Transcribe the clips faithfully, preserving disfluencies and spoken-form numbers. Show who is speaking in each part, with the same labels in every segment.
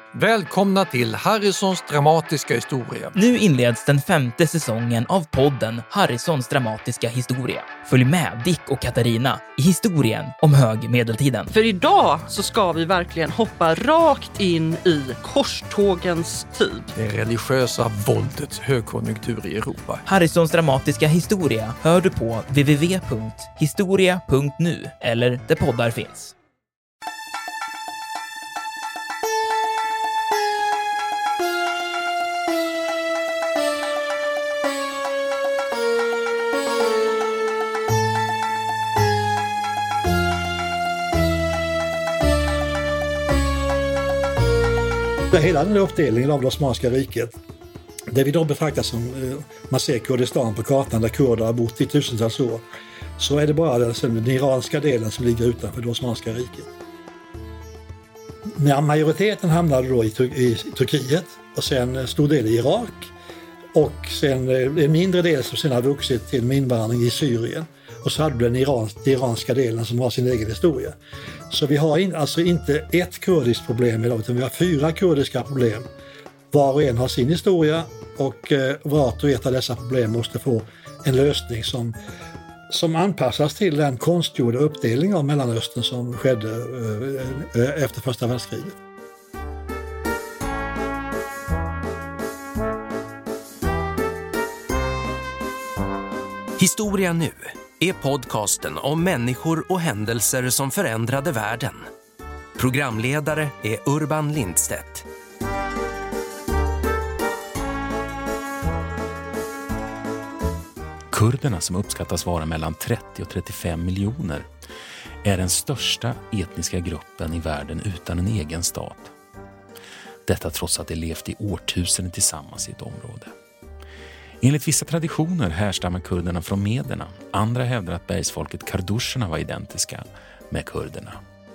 Speaker 1: Välkomna till Harrisons dramatiska historia.
Speaker 2: Nu inleds den femte säsongen av podden Harrisons dramatiska historia. Följ med Dick och Katarina i historien om högmedeltiden.
Speaker 3: För idag så ska vi verkligen hoppa rakt in i korstågens tid.
Speaker 1: Det religiösa våldets högkonjunktur i Europa.
Speaker 2: Harrisons dramatiska historia hör du på w w w punkt historia punkt nu eller där poddar finns.
Speaker 4: Hela den uppdelningen av det Osmanska riket, det vi då betraktar som, man ser Kurdistan på kartan där kurder har bott i tusentals år, så är det bara den, den iranska delen som ligger utanför det Osmanska riket. Men majoriteten hamnade då i, Tur- i Turkiet och sen stor del i Irak och sen en mindre del som sen har vuxit till invandring i Syrien. Och så hade du den irans, iranska delen som har sin egen historia. Så vi har in, alltså inte ett kurdiskt problem idag, utan vi har fyra kurdiska problem. Var och en har sin historia och eh, vart och ett av dessa problem måste få en lösning som, som anpassas till den konstgjorda uppdelning av Mellanöstern som skedde eh, efter första världskriget.
Speaker 5: Historia nu är podcasten om människor och händelser som förändrade världen. Programledare är Urban Lindstedt.
Speaker 6: Kurderna, som uppskattas vara mellan trettio och trettiofem miljoner, är den största etniska gruppen i världen utan en egen stat. Detta trots att de levt i årtusenden tillsammans i ett område. Enligt vissa traditioner härstammar kurderna från mederna. Andra hävdar att bergsfolket karduscherna var identiska med kurderna.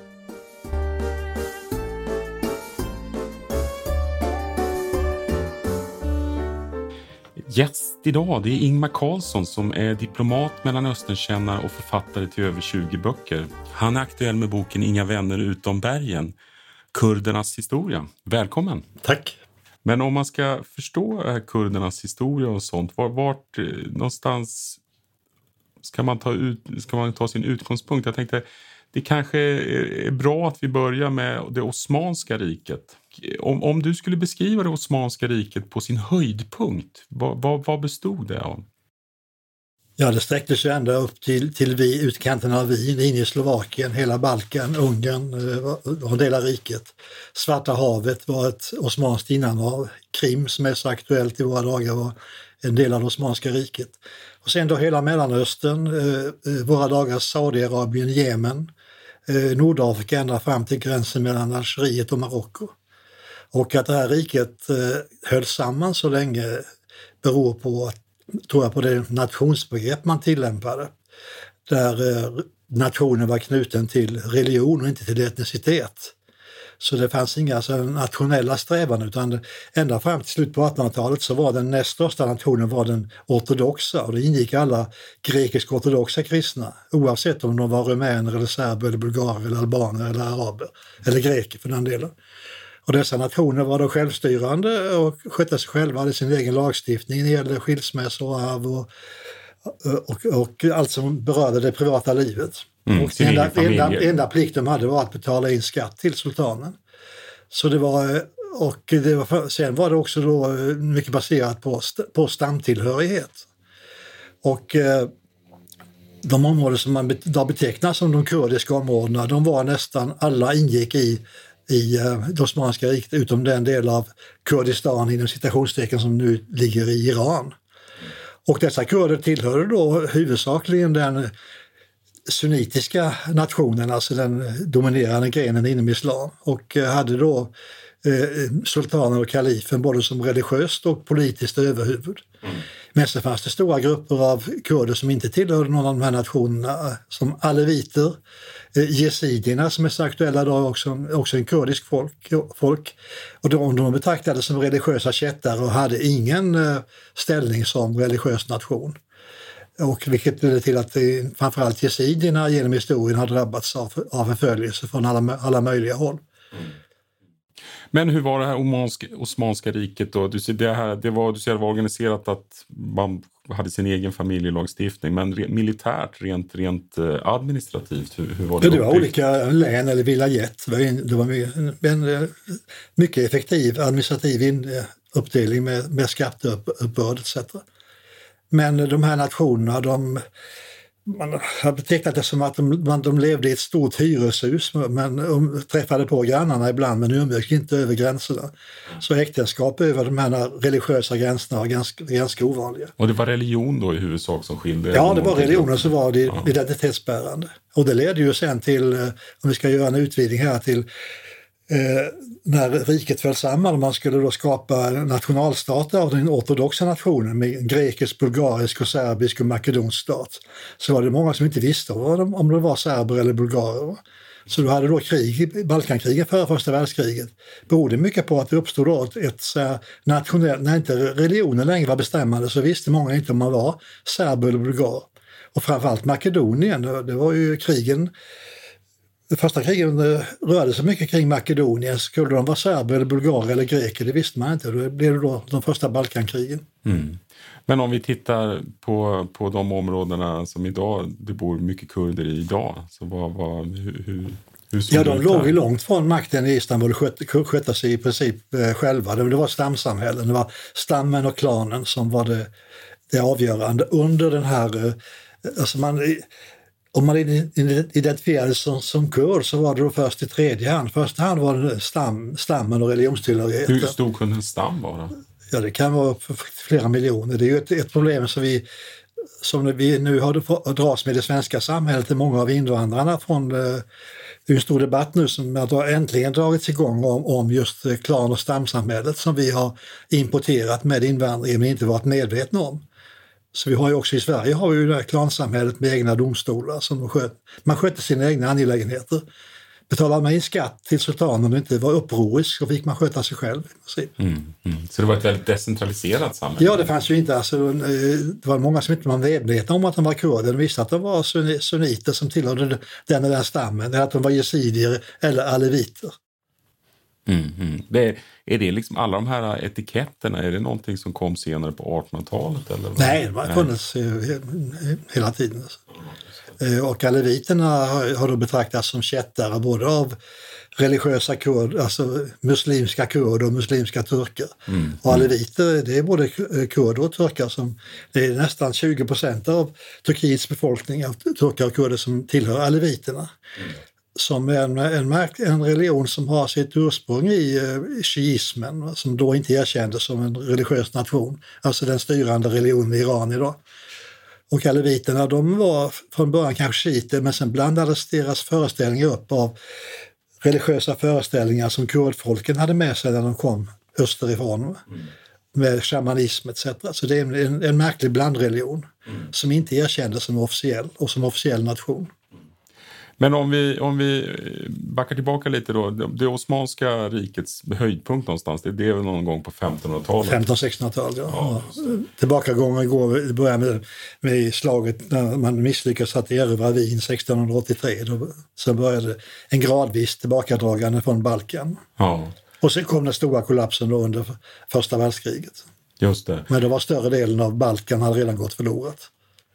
Speaker 7: Gäst idag, det är Ingmar Karlsson som är diplomat, mellanösternkännare och författare till över tjugo böcker. Han är aktuell med boken Inga vänner utom bergen, kurdernas historia. Välkommen!
Speaker 4: Tack!
Speaker 7: Men om man ska förstå kurdernas historia och sånt, var, vart någonstans ska man, ta ut, ska man ta sin utgångspunkt? Jag tänkte, det kanske är bra att vi börjar med det Osmanska riket. Om, om du skulle beskriva det Osmanska riket på sin höjdpunkt, vad, vad, vad bestod det av?
Speaker 4: Ja, det sträckte sig ända upp till, till vi, utkanten av Wien, in i Slovakien, hela Balkan, Ungern och en del av riket. Svarta havet var ett osmanskt innanhav. Krim, som är så aktuellt i våra dagar, var en del av det Osmanska riket. Och sen då hela Mellanöstern, eh, våra dagars Saudiarabien, Jemen, eh, Nordafrika ända fram till gränsen mellan Algeriet och Marocko. Och att det här riket eh, höll samman så länge beror på att tror jag på det nationsbegrepp man tillämpade, där eh, nationen var knuten till religion och inte till etnicitet. Så det fanns inga alltså, nationella strävan, utan ända fram till slutet på artonhundratalet så var den näst största nationen var den ortodoxa, och det ingick alla grekisk-ortodoxa kristna, oavsett om de var rumäner eller serber eller bulgarer eller albaner eller araber eller greker för den delen. Och dessa nationer var då självstyrande och skötte sig själva, hade sin egen lagstiftning när det gällde skilsmässor och arv och, och, och allt som berörde det privata livet.
Speaker 7: Mm,
Speaker 4: och den enda, enda, enda plikt de hade var att betala in skatt till sultanen. Så det var, och det var, sen var det också då mycket baserat på, på stamtillhörighet. Och de områden som man betecknar som de kurdiska områdena, de var nästan alla ingick i i det Osmanska riket, utom den del av Kurdistan inom citationstecken som nu ligger i Iran. Och dessa kurder tillhörde då huvudsakligen den sunnitiska nationen, alltså den dominerande grenen inom islam, och hade då eh, sultanen och kalifen både som religiöst och politiskt överhuvud. Mm. Men så fanns det stora grupper av kurder som inte tillhörde någon av de här nationerna, som aleviter, eh, jesidierna som är så aktuella idag, också, också en kurdisk folk, folk. Och de, de betraktades som religiösa kättare och hade ingen eh, ställning som religiös nation. Och vilket ledde till att det, framförallt jesidierna genom historien har drabbats av, av förföljelse från alla, alla möjliga håll.
Speaker 7: Men hur var det här Osmanska, Osmanska riket då? Du ser, det, här, det, var, du ser, det var organiserat att man hade sin egen familjelagstiftning, men re, militärt, rent, rent administrativt, hur, hur var det?
Speaker 4: Det var olika län eller vilayet. Det var en, en mycket effektiv administrativ in, uppdelning med, med skatteuppbörd et cetera. Men de här nationerna, de, man har betecknat det som att de, man, de levde i ett stort hyreshus, men de träffade på grannarna ibland, men umgicks inte över gränserna. Så äktenskap över de här religiösa gränserna var ganska, ganska ovanliga.
Speaker 7: Och det var religion då i huvudsak som skilde?
Speaker 4: Ja, det var religionen som var det ja. identitetsbärande. Och det ledde ju sen till, om vi ska göra en utvidgning här, till eh, när riket föll samman och man skulle då skapa nationalstater av den ortodoxa nationen med grekisk, bulgarisk och serbisk och makedonsk stat, så var det många som inte visste om det var serber eller bulgarer. Så du hade då krig, Balkankriget före första världskriget, berodde mycket på att det uppstod då ett så nationellt, när inte religionen längre var bestämmande så visste många inte om man var serber eller bulgar. Och framförallt Makedonien, det var ju krigen, det första krigen rörde sig mycket kring Makedonien. Skulle de vara serber eller bulgarer eller greker, det visste man inte. Då blev det då de första Balkankrigen.
Speaker 7: Mm. Men om vi tittar på, på de områdena som idag, det bor mycket kurder i idag, så vad, vad, hur, hur, hur såg
Speaker 4: ja,
Speaker 7: det
Speaker 4: de
Speaker 7: ut
Speaker 4: låg
Speaker 7: där?
Speaker 4: ju långt från makten i Istanbul och skötte, skötte sig i princip eh, själva. Det, det var stamsamhällen, det var stammen och klanen som var det, det avgörande under den här, eh, alltså man... Om man identifierades som, som kurd så var det då först i tredje hand. Första hand var det stam, stammen och religionstillhörigheten.
Speaker 7: Hur stor kunde en stam vara?
Speaker 4: Ja, det kan vara flera miljoner. Det är ju ett, ett problem som vi, som vi nu har dras med i det svenska samhället. Det är många av invandrarna från, det är en stor debatt nu som har äntligen dragits igång om, om just klan- och stamsamhället som vi har importerat med invandringen men inte varit medvetna om. Så vi har ju också i Sverige har vi ju det här klansamhället med egna domstolar som sköt, man skötte sina egna angelägenheter. Betalade man in skatt till sultanen och inte var upprorisk så fick man sköta sig själv.
Speaker 7: Mm, mm. Så det var ett väldigt decentraliserat samhälle?
Speaker 4: Ja, det fanns ju inte, alltså, det var många som inte var medvetna om att de var kurder. De visste att de var sunniter som tillhörde den och den stammen, eller att de var jesidier eller aleviter.
Speaker 7: Mm, mm. Det är, är det liksom alla de här etiketterna, är det någonting som kom senare på artonhundratalet? Eller vad?
Speaker 4: Nej, det har funnits hela tiden. Och aleviterna har, har då betraktats som kättare både av religiösa kurder, alltså muslimska kurder och muslimska turkar. Mm. Och aleviter, det är både kurder och turkar som, det är nästan tjugo procent av Turkiets befolkning av turkar och kurder som tillhör aleviterna. Mm. Som en, en, en religion som har sitt ursprung i uh, shiismen, som då inte erkändes som en religiös nation, alltså den styrande religionen i Iran idag. Och aleviterna, de var från början kanske shiiter, men sen blandades deras föreställningar upp av religiösa föreställningar som kurdfolken hade med sig när de kom österifrån, mm. med shamanism et cetera. Så det är en, en märklig blandreligion mm. som inte erkändes som officiell och som officiell nation.
Speaker 7: Men om vi, om vi backar tillbaka lite då, det Osmanska rikets höjdpunkt någonstans, det är väl någon gång på femtonhundratalet?
Speaker 4: femton-sextonhundratalet, ja. ja. Tillbakagången går, det börjar med, med slaget när man misslyckas att erövra Wien sextonhundraåttiotre. Då, så började en gradvis tillbakadragande från Balkan.
Speaker 7: Ja.
Speaker 4: Och sen kom den stora kollapsen då under första världskriget.
Speaker 7: Just det.
Speaker 4: Men det var större delen av Balkan hade redan gått förlorat.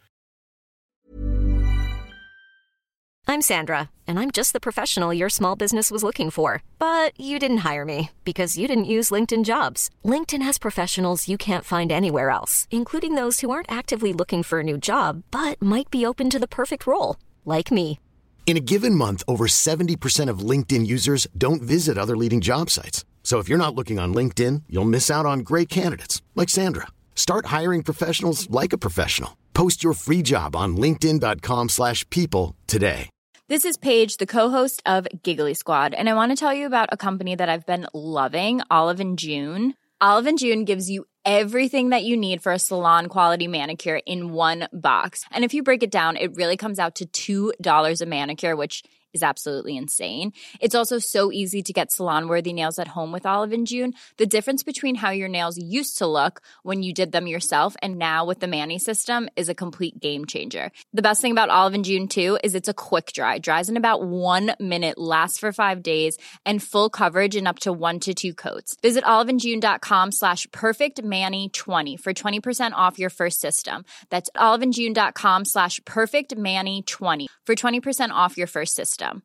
Speaker 8: I'm Sandra, and I'm just the professional your small business was looking for. But you didn't hire me because you didn't use LinkedIn Jobs. LinkedIn has professionals you can't find anywhere else, including those who aren't actively looking for a new job, but might be open to the perfect role, like me.
Speaker 9: In a given month, over seventy percent of LinkedIn users don't visit other leading job sites. So if you're not looking on LinkedIn, you'll miss out on great candidates, like Sandra. Start hiring professionals like a professional. Post your free job on linkedin dot com slash people today.
Speaker 10: This is Paige, the co-host of Giggly Squad, and I want to tell you about a company that I've been loving, Olive and June. Olive and June gives you everything that you need for a salon-quality manicure in one box. And if you break it down, it really comes out to two dollars a manicure, which is absolutely insane. It's also so easy to get salon-worthy nails at home with Olive and June. The difference between how your nails used to look when you did them yourself and now with the Mani system is a complete game changer. The best thing about Olive and June too is it's a quick dry. Dries in about one minute, lasts for five days, and full coverage in up to one to two coats. Visit oliveandjune.com slash perfectmani20 for twenty percent off your first system. That's oliveandjune.com slash perfectmani20 for twenty percent off your first system.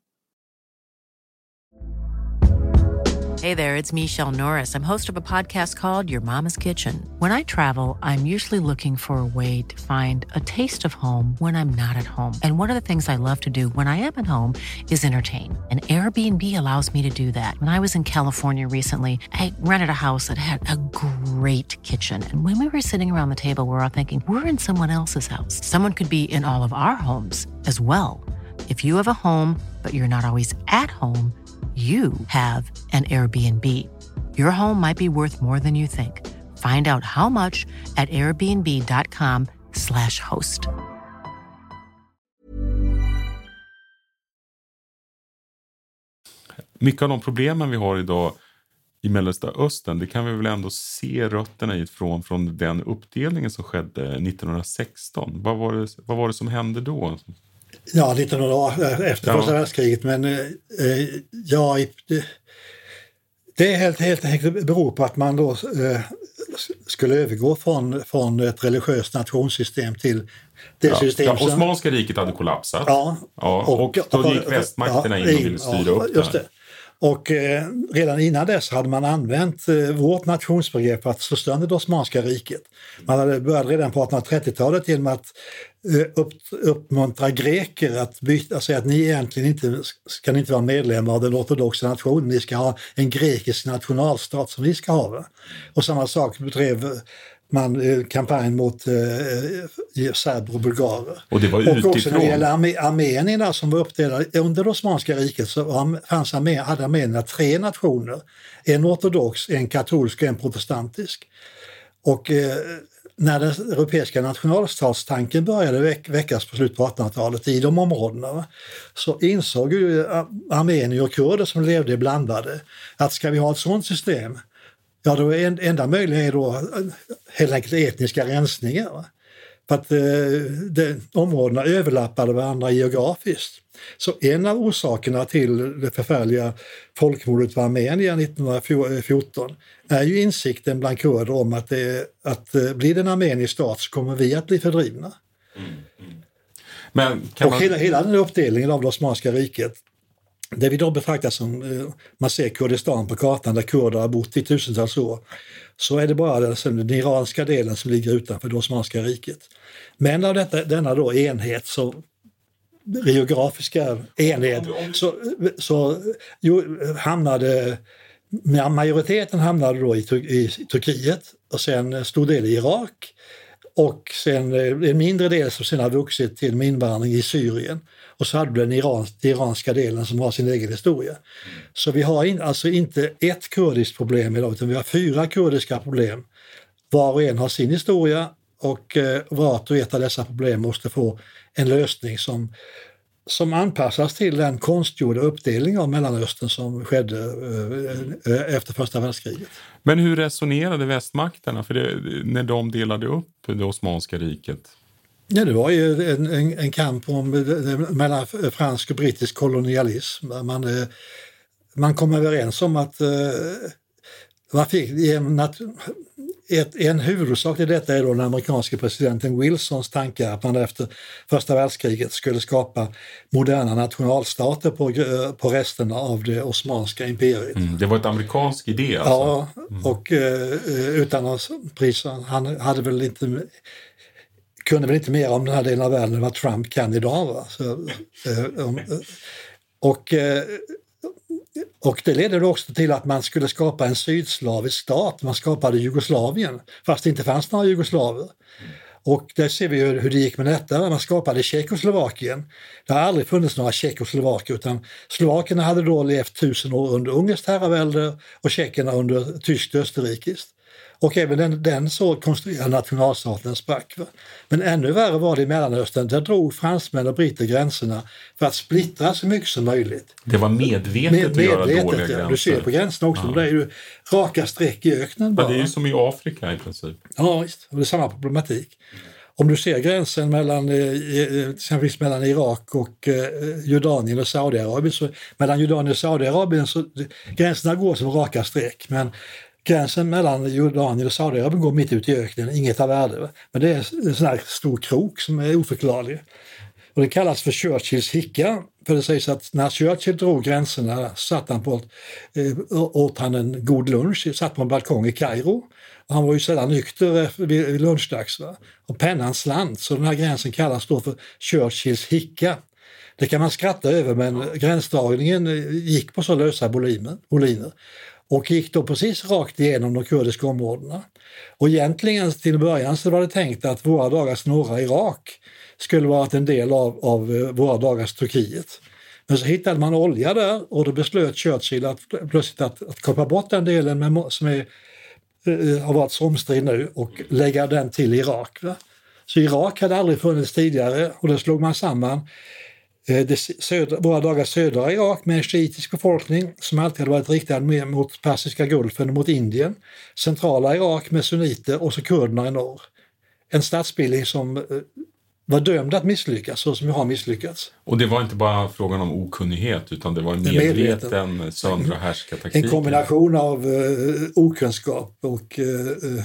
Speaker 11: Hey there, it's Michelle Norris. I'm host of a podcast called Your Mama's Kitchen. When I travel, I'm usually looking for a way to find a taste of home when I'm not at home. And one of the things I love to do when I am at home is entertain. And Airbnb allows me to do that. When I was in California recently, I rented a house that had a great kitchen. And when we were sitting around the table, we were all thinking, we're in someone else's house. Someone could be in all of our homes as well. If you have a home, but you're not always at home, you have an Airbnb. Your home might be worth more than you think. Find out how much at airbnb.com slash host.
Speaker 7: Mycket av de problemen vi har idag i Mellanöstern, det kan vi väl ändå se rötterna ifrån från den uppdelningen som skedde nittonhundrasexton. Vad var det, vad var det som hände då?
Speaker 4: Ja, nittonhundra efter
Speaker 7: ja.
Speaker 4: första världskriget, men eh, ja, det, det är helt, helt enkelt beror på att man då eh, skulle övergå från, från ett religiöst nationssystem till det
Speaker 7: ja.
Speaker 4: system
Speaker 7: ja,
Speaker 4: som...
Speaker 7: Osmanska riket hade kollapsat.
Speaker 4: Ja.
Speaker 7: ja och, och då gick västmakterna ja, in och ville styra ja, upp
Speaker 4: just
Speaker 7: det.
Speaker 4: det. Och eh, redan innan dess hade man använt eh, vårt nationsbegrepp för att slå sönder det Osmanska riket. Man hade börjat redan på artonhundratrettiotalet genom att eh, upp, uppmuntra greker att byta, säga att ni egentligen inte ska inte vara medlemmar av den ortodoxa nationen, ni ska ha en grekisk nationalstat som ni ska ha. Va? Och samma sak bedrev man eh, kampanj mot eh, serber och bulgarer.
Speaker 7: Och det var utifrån.
Speaker 4: Och också när det gäller arme- armenierna som var uppdelade under det Osmanska riket så fanns arme- hade armenierna tre nationer. En ortodox, en katolsk och en protestantisk. Och eh, när den europeiska nationalstatstanken började väck- väckas på slutet på artonhundratalet i de områdena va, så insåg ju armenier och kurder som levde blandade att ska vi ha ett sådant system, ja, då är en, enda möjligheten då helt enkelt etniska rensningar. Va? För att eh, de, områdena överlappade varandra geografiskt. Så en av orsakerna till det förfärliga folkmordet på Armenien nittonhundrafjorton är ju insikten bland kurder om att, det, att eh, blir det en armenisk stat så kommer vi att bli fördrivna.
Speaker 7: Mm, mm. Men kan
Speaker 4: och
Speaker 7: man...
Speaker 4: hela, hela den uppdelningen av det Osmanska riket, det vi då betraktar som, man ser Kurdistan på kartan där kurder har bott i tusentals år, så är det bara den, den iranska delen som ligger utanför det Osmanska riket. Men av detta, denna då enhet, så geografiska enhet, så, så jo, hamnade, majoriteten hamnade då i, i Turkiet och sen stor del i Irak och sen en mindre del som sen har vuxit till invandring i Syrien. Och så hade vi den iran, iranska delen som har sin egen historia. Mm. Så vi har in, alltså inte ett kurdiskt problem idag, utan vi har fyra kurdiska problem. Var och en har sin historia och eh, vart och ett av dessa problem måste få en lösning som, som anpassas till den konstgjorda uppdelning av Mellanöstern som skedde eh, efter första världskriget.
Speaker 7: Men hur resonerade västmakterna för det, när de delade upp det Osmanska riket?
Speaker 4: Ja, det var ju en, en, en kamp om, mellan fransk och brittisk kolonialism. Man, man kom överens om att man fick en, ett, en huvudorsak till detta är då den amerikanske presidenten Wilsons tankar att man efter första världskriget skulle skapa moderna nationalstater på, på resterna av det osmanska imperiet.
Speaker 7: Mm, det var ett amerikansk idé alltså?
Speaker 4: Ja, mm. och utan att prisa, han hade väl inte... kunde väl inte mer om den här delen av världen än vad Trump kan idag. Va? Så, och, och det ledde då också till att man skulle skapa en sydslavisk stat. Man skapade Jugoslavien, fast det inte fanns några jugoslaver. Och där ser vi ju hur det gick med detta. Man skapade Tjeckoslovakien. Det har aldrig funnits några tjeckoslovaker, utan slovakerna hade då levt tusen år under ungerskt herravälde och tjeckerna under tyskt och österrikiskt. Och även den, den så konstruerade nationalstaten sprack. Va? Men ännu värre var det i Mellanöstern. Där drog fransmän och britter gränserna för att splittra så mycket som möjligt.
Speaker 7: Det var medvetet,
Speaker 4: Med,
Speaker 7: att göra
Speaker 4: medvetet
Speaker 7: dåliga
Speaker 4: ja.
Speaker 7: gränser.
Speaker 4: Du ser på gränserna också.
Speaker 7: Ja.
Speaker 4: Det är ju raka streck i öknen bara.
Speaker 7: Ja, det är ju som i Afrika i princip.
Speaker 4: Ja, visst. Och det är samma problematik. Om du ser gränsen mellan, exempelvis mellan Irak och Jordanien och Saudiarabien, så mellan Jordanien och Saudiarabien så gränserna går som raka streck, men gränsen mellan Jordanien och Saudiarabien går mitt ut i öknen, inget av värde. Va? Men det är en sån här stor krok som är oförklarlig. Och det kallas för Churchills hicka, för det sägs att när Churchill drog gränserna satt han på, eh, åt han en god lunch, satt på en balkong i Kairo. Och han var ju sedan nykter vid, vid lunchdags. Va? Och pennan slant, så den här gränsen kallas då för Churchills hicka. Det kan man skratta över, men gränsdragningen gick på så lösa boliner. boliner. Och gick då precis rakt igenom de kurdiska områdena. Och egentligen till början så var det tänkt att våra dagars norra Irak skulle varit en del av, av våra dagars Turkiet. Men så hittade man olja där och då beslöt Churchill att plötsligt att, att kapa bort den delen med, som är, eh, har varit så omstridd nu och lägga den till Irak. Va? Så Irak hade aldrig funnits tidigare och då slog man samman det södra, våra dagars södra Irak med en shiitisk befolkning som alltid hade varit riktad mer mot Persiska gulfen och mot Indien. Centrala Irak med sunniter och så kurderna i norr. En statsbildning som var dömd att misslyckas, så som vi har misslyckats.
Speaker 7: Och det var inte bara frågan om okunnighet, utan det var en medveten söndra härska taktik.
Speaker 4: En kombination av uh, okunskap och, uh,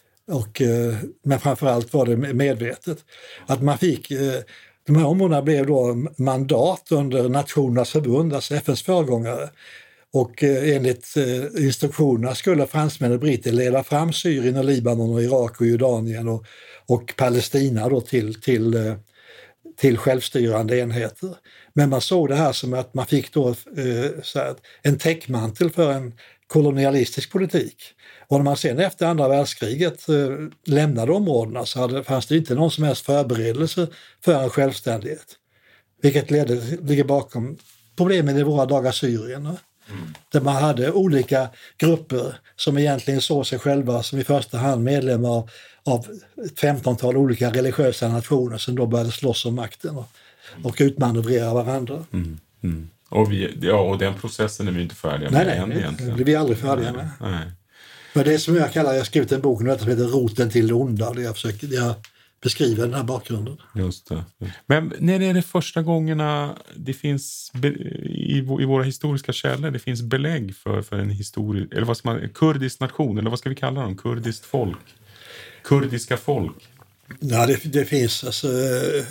Speaker 4: och uh, men framförallt var det medvetet. Att man fick... Uh, De här områdena blev då mandat under Nationernas förbund, alltså F N:s föregångare. Och eh, enligt eh, instruktionerna skulle fransmän och britter leda fram Syrien och Libanon och Irak och Jordanien och, och Palestina då till, till, eh, till självstyrande enheter. Men man såg det här som att man fick då eh, så här, en täckmantel för en kolonialistisk politik. Och när man sen efter andra världskriget eh, lämnade områdena så hade, fanns det inte någon som helst förberedelse för en självständighet. Vilket ledde, ligger bakom problemen i våra dagar Syrien. Mm. Där man hade olika grupper som egentligen såg sig själva som i första hand medlemmar av, av ett femtontal olika religiösa nationer som då började slåss om makten och, och utmanövrera varandra.
Speaker 7: Mm. Mm. Och, vi, ja, och den processen är vi inte färdiga med
Speaker 4: nej,
Speaker 7: än
Speaker 4: nej,
Speaker 7: egentligen.
Speaker 4: Det blir vi aldrig färdiga med.
Speaker 7: Nej. Nej.
Speaker 4: Men det är som jag kallar, jag har skrivit en bok nu som heter Roten till det onda, där jag försöker jag beskriver den här bakgrunden.
Speaker 7: Just det. Men när är det första gångerna det finns be, i, i våra historiska källor det finns belägg för, för en historia, eller vad ska man, kurdisk nation, eller vad ska vi kalla dem? Kurdiskt folk? Kurdiska folk?
Speaker 4: Ja, det, det finns alltså äh,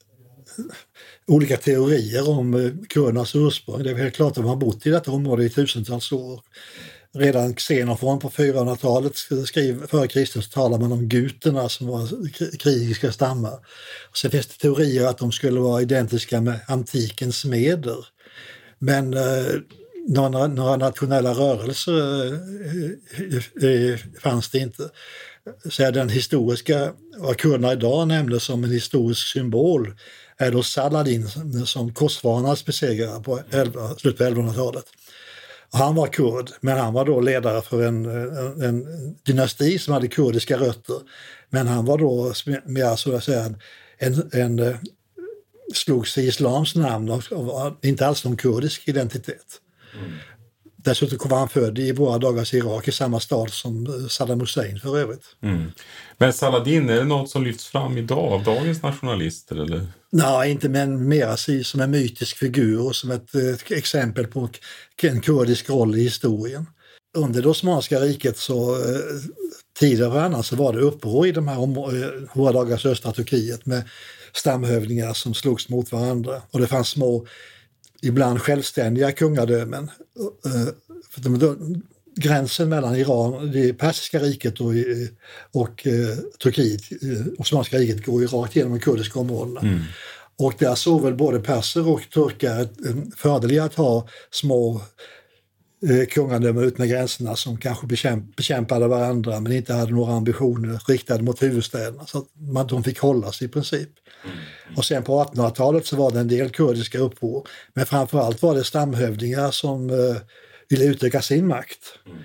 Speaker 4: olika teorier om äh, kurdernas ursprung. Det är helt klart att de har bott i detta område i tusentals år. Redan Xenofon på fyrahundratalet skriv, före Kristus talar man om guterna som var krigiska stammar. Och sen finns det teorier att de skulle vara identiska med antikens meder. Men eh, några, några nationella rörelser eh, eh, fanns det inte. Så den historiska, vad kurderna idag nämnde som en historisk symbol, är då Saladin som, som korsfararnas besegrare på elva, slutet på elvahundratalet. Han var kurd, men han var då ledare för en, en, en dynasti som hade kurdiska rötter. Men han var då mer så att säga en, en, en slogs i islams namn och, och inte alls någon kurdisk identitet. Mm. Dessutom var han född i våra dagars Irak i samma stad som Saddam Hussein för övrigt.
Speaker 7: Mm. Men Saladin, är det något som lyfts fram idag av dagens nationalister? Eller?
Speaker 4: Nej, inte, men mer som en mytisk figur och som ett, ett exempel på en kurdisk roll i historien. Under det Osmanska riket så eh, tidigare annars så var det uppror i de här om, våra dagars östra Turkiet med stamhövdingar som slogs mot varandra. Och det fanns små, ibland självständiga kungadömen. För de, gränsen mellan Iran, det persiska riket och, och eh, Turkiet, Osmanska riket går ju rakt genom de kurdiska områdena. Mm. Och där såg väl både perser och turkar en fördel i att ha små eh, kungadömen ut med gränserna som kanske bekämp, bekämpade varandra men inte hade några ambitioner riktade mot huvudstäderna. Så att man, de fick hållas i princip. Mm. Och sen på artonhundratalet så var det en del kurdiska uppror. Men framförallt var det stamhövdingar som eh, ville utöka sin makt. Mm.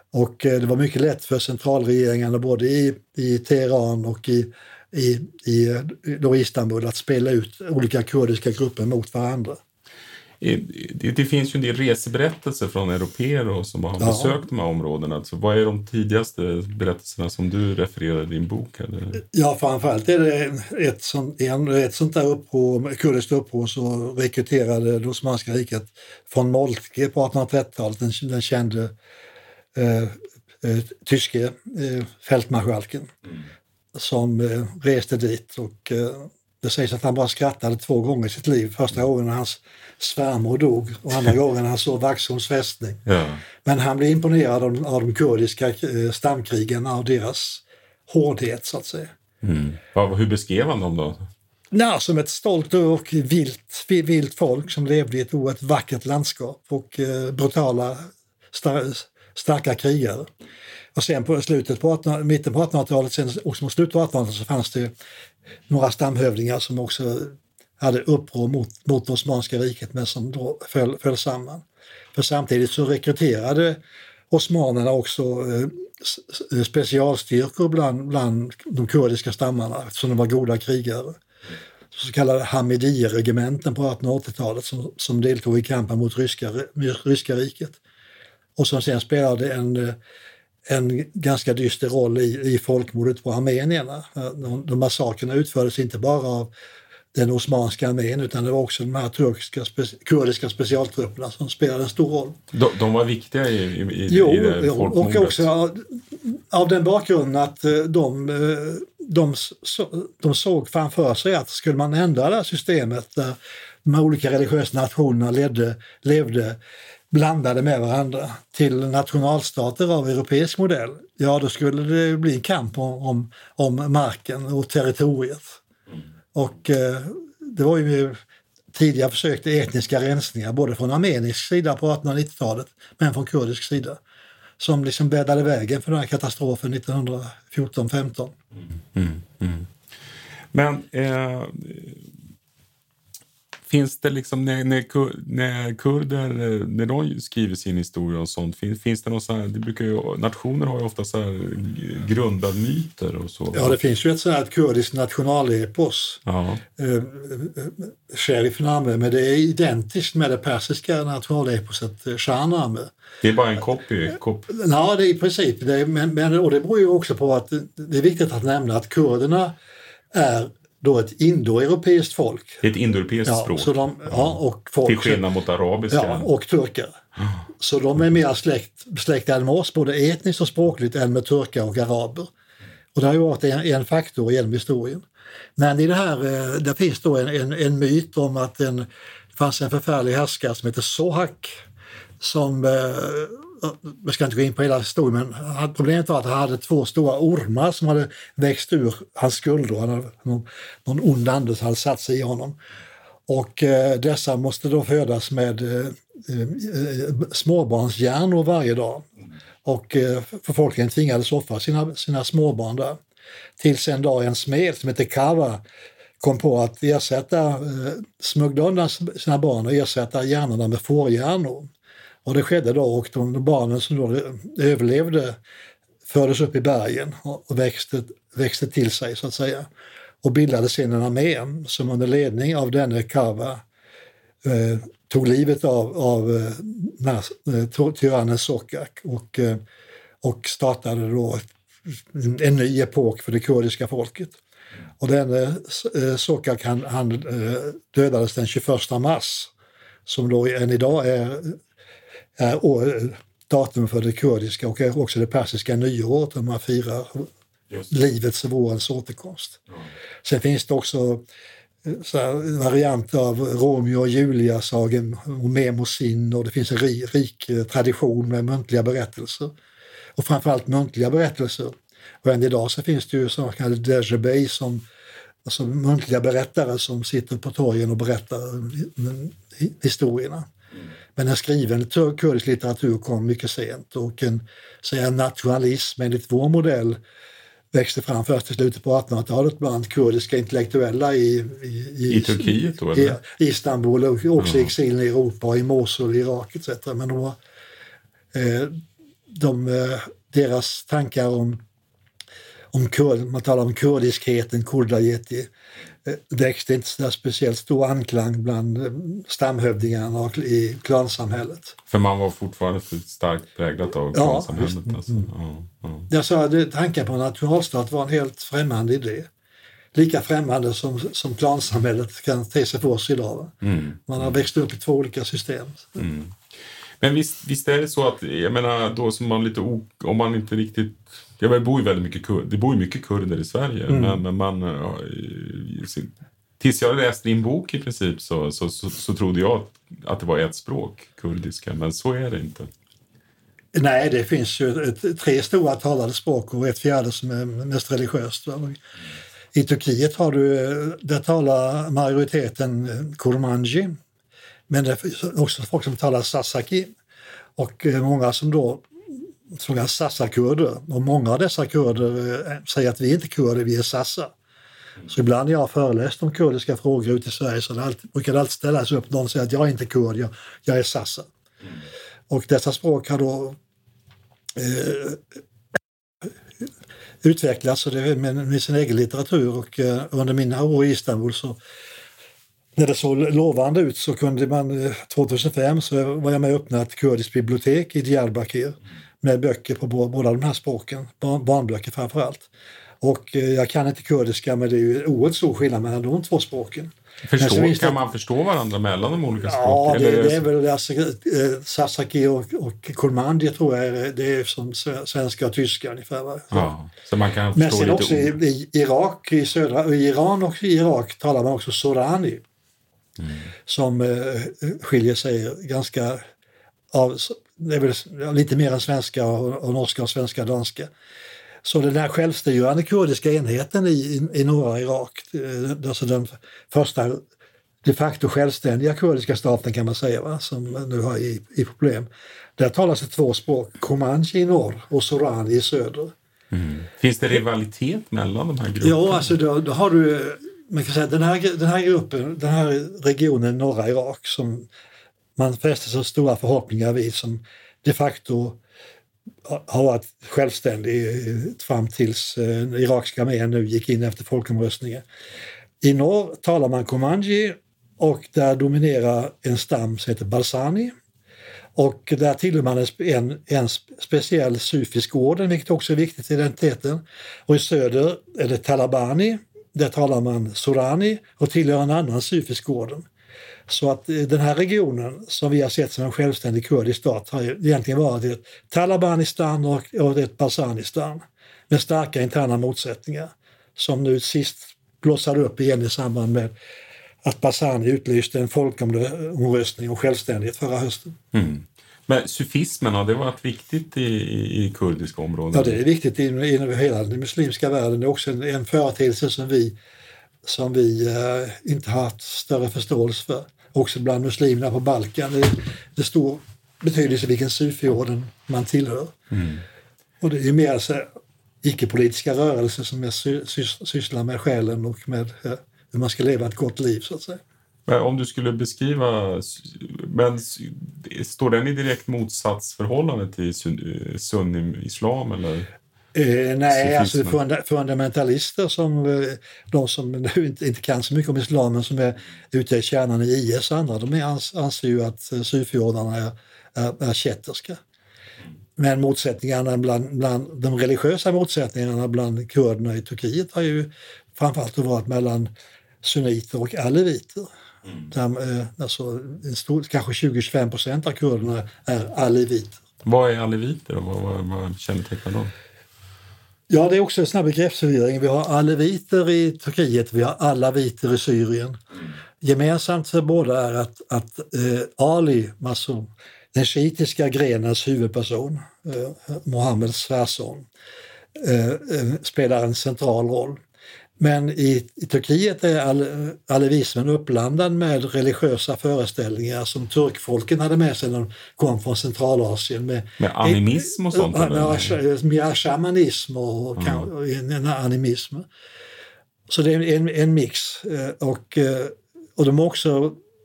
Speaker 4: Och det var mycket lätt för centralregeringarna både i, i Teheran och i, i, i då Istanbul att spela ut olika kurdiska grupper mot varandra.
Speaker 7: Det, det finns ju en del reseberättelser från europeer som har ja. besökt de här områdena. Alltså, vad är de tidigaste berättelserna som du refererar i din bok? Eller?
Speaker 4: Ja, framförallt är det ett sånt, ett sånt där uppror, kurdiskt uppror, så rekryterade det Osmanska riket från Moltke på artonhundratrettiotalet, den, den kände eh, eh, tyske eh, fältmarskalken mm. som eh, reste dit och eh, det sägs att han bara skrattade två gånger i sitt liv. Första gången när hans svärmor dog och andra gången när han såg Vaxholms fästning. Ja. Men han blev imponerad av, av de kurdiska stamkrigarna och deras hårdhet så att säga.
Speaker 7: Mm. Hur beskrev han dem då?
Speaker 4: Ja, som ett stolt och vilt, vilt folk som levde i ett oerhört vackert landskap och eh, brutala, star, starka krigare. Och sen på slutet på artonhundratalet, mitten på artonhundratalet, sen också mot slutet på artonhundratalet så fanns det några stamhövdingar som också hade uppror mot, mot Osmanska riket men som då föll, föll samman. För samtidigt så rekryterade osmanerna också eh, specialstyrkor bland, bland de kurdiska stammarna eftersom de var goda krigare. Så kallade Hamidiyye-regimenten på artonhundraåttiotalet som, som deltog i kampen mot ryska, ryska riket. Och som sen spelade en en ganska dyster roll i, i folkmordet på armenierna. De, de massakerna utfördes inte bara av den osmanska armén utan det var också de här turkiska, spe, kurdiska specialtrupperna som spelade en stor roll.
Speaker 7: De, de var viktiga i, i,
Speaker 4: jo,
Speaker 7: i det folkmordet?
Speaker 4: Och också av, av den bakgrunden att de, de, de såg framför sig att skulle man ändra det här systemet där de olika religiösa nationerna ledde, levde blandade med varandra till nationalstater av europeisk modell, ja då skulle det bli en kamp om, om, om marken och territoriet. Mm. Och eh, det var ju tidigare försök till etniska rensningar både från armenisk sida på artonhundranittiotalet men från kurdisk sida som liksom bäddade vägen för den här katastrofen nittonhundrafjorton femton.
Speaker 7: Mm. Mm. Mm. Men eh... finns det liksom, när, när, när kurder, när de skriver sin historia och sånt, finns, finns det någon så här, det brukar ju, nationer har ju ofta så här grundad myter och så.
Speaker 4: Ja, det finns ju ett sånt här kurdiskt nationalepos. Ja. Eh, Sheriffname, men det är identiskt med det persiska nationaleposet Shahnameh.
Speaker 7: Det är bara en copy? Cop.
Speaker 4: Ja, det är i princip. Det är, men, men, och det beror ju också på att det är viktigt att nämna att kurderna är då ett indoeuropeiskt folk.
Speaker 7: Ett indoeuropeiskt
Speaker 4: ja,
Speaker 7: språk.
Speaker 4: Så de, ja, och folk.
Speaker 7: Till skillnad mot arabiska.
Speaker 4: Ja, och turkar. Så de är mer släkt, besläktade med oss, både etniskt och språkligt, än med turkar och araber. Och det har ju varit en, en faktor genom historien. Men i det här, det finns då en, en, en myt om att en, det fanns en förfärlig härskare som heter Sohak som, jag ska inte gå in på hela historien, men problemet var att han hade två stora ormar som hade växt ur hans skuldror. Han hade någon, någon ond ande som hade satt sig i honom. Och eh, dessa måste då födas med eh, eh, småbarnshjärnor varje dag. Och eh, förfolkningen tvingades offra sina, sina småbarn där. Tills en dag en smed som heter Kava kom på att ersätta, eh, smuggla undan sina barn och ersätta hjärnorna med fårhjärnor. Och det skedde då och de barnen som då överlevde fördes upp i bergen och växte, växte till sig så att säga. Och bildade sedan en armé som under ledning av denne Kava eh, tog livet av, av eh, tyrannen Sokak och, eh, och startade då en ny epok för det kurdiska folket. Och denne eh, Sokak han, han eh, dödades den tjugoförsta mars som då än idag är är datum för det kurdiska och är också det persiska nyåret när man firar livets och vårens återkomst. Mm. Sen finns det också så här varianter av Romeo och Julia-sagan och Memosin och det finns en rik, rik tradition med muntliga berättelser. Och framförallt muntliga berättelser. Och än idag så finns det ju så kallade Dejebei som alltså muntliga berättare som sitter på torgen och berättar historierna. Men en skriven kurdisk litteratur kom mycket sent och en, en nationalism enligt vår modell växte fram först i slutet på artonhundratalet bland kurdiska intellektuella i, i, i,
Speaker 7: I Turkiet då,
Speaker 4: i, i Istanbul och också i exilen i Europa och i Mosul, Irak et cetera. Men de var, eh, de, deras tankar om, om kurd, man talar om kurdiskheten, kurdajeti, växte inte så speciellt stor anklang bland stamhövdingarna i klansamhället.
Speaker 7: För man var fortfarande för starkt präglat av klansamhället.
Speaker 4: Ja,
Speaker 7: alltså.
Speaker 4: mm.
Speaker 7: ja, ja.
Speaker 4: Jag sa att tanken på en nationalstat var en helt främmande idé. Lika främmande som, som klansamhället kan te sig för oss idag.
Speaker 7: Mm.
Speaker 4: Man har växt upp i två olika system.
Speaker 7: Mm. Men visst, visst är det så att, jag menar, då som man lite, o, om man inte riktigt, jag menar, det bor ju väldigt mycket kurder, det bor ju mycket kurder i Sverige, mm. men, men man, tills jag läste din bok i princip så, så, så, så trodde jag att det var ett språk, kurdiska, men så är det inte.
Speaker 4: Nej, det finns ju ett, tre stora talade språk och ett fjärde som är mest religiöst. I Turkiet har du, där talar majoriteten kurmanji, men det är också folk som talar sasaki och många som då frågar sassa-kurder, och många av dessa kurder säger att vi är inte kurder, vi är sassa. Så ibland när jag har föreläst om kurdiska frågor ute i Sverige så det alltid, brukar det alltid ställas upp någon och säga att jag är inte kurd, jag, jag är sassa. Mm. Och dessa språk har då eh, utvecklats och det med, med sin egen litteratur, och eh, under mina år i Istanbul så när det såg lovande ut så kunde man eh, tjugohundrafem så var jag med och öppnade ett kurdiskt bibliotek i Diyarbakir med böcker på båda de här språken, barn, barnböcker framförallt. Och eh, jag kan inte kurdiska, men det är ju oerhört stor skillnad mellan de två språken.
Speaker 7: Förstår, kan det, man förstå varandra mellan de olika språken?
Speaker 4: Ja, det, det, det är väl alltså, eh, Sasaki och, och kurmandi tror jag är, det är som svenska och tyska ungefär. Va?
Speaker 7: Ja, så man kan
Speaker 4: men
Speaker 7: förstå
Speaker 4: sen
Speaker 7: lite
Speaker 4: också i, i Irak, i södra, i Iran och i Irak talar man också Sorani. Mm. Som eh, skiljer sig ganska av, det är väl lite mer än svenska och, och norska och svenska och danska. Så den här självstyrande kurdiska enheten i, i, i norra Irak, alltså den första de facto självständiga kurdiska staten kan man säga, va, som nu har i, i problem. Där talas det två språk, Kurmanji i norr och Sorani i söder.
Speaker 7: Mm. Finns det rivalitet mellan de här grupperna?
Speaker 4: Ja, alltså då, då har du, man kan säga den här, den här gruppen, den här regionen norra Irak som man fäster så stora förhoppningar vid, som de facto har varit självständig fram tills den irakiska armén nu gick in efter folkomröstningen. I norr talar man Kurmanji och där dominerar en stam som heter Balsani. Och där tillhör man en, en speciell sufisk orden, vilket också är viktigt i identiteten. Och i söder är det Talabani, där talar man Sorani och tillhör en annan sufisk orden. Så att den här regionen som vi har sett som en självständig kurdisk stat har egentligen varit ett Talabanistan och, och ett Balsanistan med starka interna motsättningar som nu sist blossade upp igen i samband med att Balsani utlyste en folkomröstning och självständighet förra hösten.
Speaker 7: Mm. Men sufismen har det varit viktigt i, i, i kurdiska områden?
Speaker 4: Ja, det är viktigt i, i hela den muslimska världen. Det är också en, en företeelse som vi, som vi eh, inte har haft större förståelse för. Också bland muslimerna på Balkan. Det, det är stor betydelse vilken sufiorden man tillhör. Mm. Och det är ju mer alltså, icke-politiska rörelser som är sy, sy, sysslar med själen och med eh, hur man ska leva ett gott liv så att säga.
Speaker 7: Men om du skulle beskriva, men står den i direkt motsatsförhållande till sunni-islam eller?
Speaker 4: Eh, nej, alltså funda, fundamentalister som de som nu inte, inte kan så mycket om islamen som är ute i kärnan i I S och andra, de är, ans, anser ju att sufiordarna är, är, är kätterska. Men motsättningarna bland, bland de religiösa motsättningarna bland kurderna i Turkiet har ju framförallt varit mellan sunniter och aleviter. Mm. Där, alltså, en stor, kanske tjugo till tjugofem procent av kurderna är aleviter.
Speaker 7: Vad är aleviter och vad, vad, vad kännetecknar de?
Speaker 4: Ja, det är också en snabb begreppsförvirring. Vi har aleviter i Turkiet, vi har alaviter i Syrien. Mm. Gemensamt för båda är att, att eh, Ali, alltså, den shiitiska grenens huvudperson, eh, Mohammeds svärson, eh, spelar en central roll. Men i, i Turkiet är all, alevismen uppblandad med religiösa föreställningar som turkfolken hade med sig när de kom från Centralasien. Med,
Speaker 7: med animism och sånt?
Speaker 4: Med shamanism och, och mm. en animism. Så det är en, en mix. Och, och de har också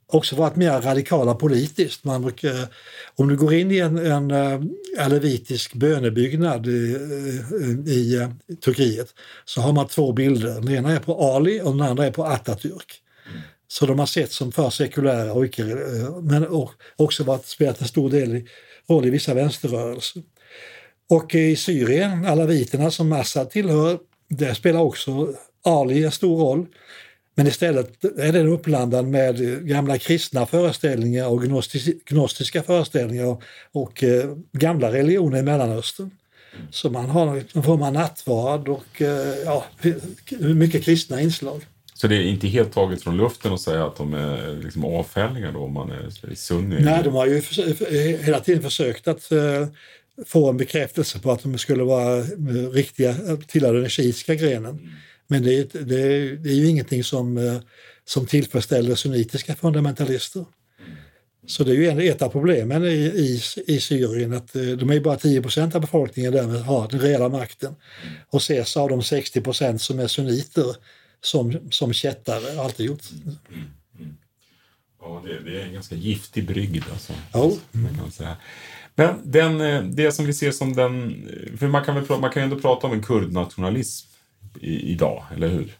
Speaker 4: också varit mer radikala politiskt. Man brukar, om du går in i en, en alevitisk bönebyggnad i, i, i Turkiet så har man två bilder. Den ena är på Ali och den andra är på Atatürk. Så de har sett som för sekulära och icke, men också varit, spelat en stor del i, roll i vissa vänsterrörelser. Och i Syrien, alaviterna som Assad tillhör, där spelar också Ali en stor roll. Men istället är den uppblandad med gamla kristna föreställningar och gnostis, gnostiska föreställningar och, och eh, gamla religioner i Mellanöstern. Så man har en form av nattvard och eh, ja, mycket kristna inslag.
Speaker 7: Så det är inte helt taget från luften att säga att de är liksom avfällingar då om man är sunni?
Speaker 4: Nej, de har ju för, hela tiden försökt att eh, få en bekräftelse på att de skulle vara eh, riktiga till den shiitiska grenen. Men det, det, det är ju ingenting som, som tillfredsställer sunnitiska fundamentalister. Så det är ju en, ett av problemen i, i, i Syrien att de är bara tio procent av befolkningen därmed har den reella makten. Och ses av de sextio procent som är sunniter som, som kättare, alltid gjort.
Speaker 7: Ja, det, det är en ganska giftig brygd alltså.
Speaker 4: Ja.
Speaker 7: Man kan säga. Men den, det som vi ser som den, för man kan väl man kan ju ändå prata om en kurdnationalism I, idag, eller hur?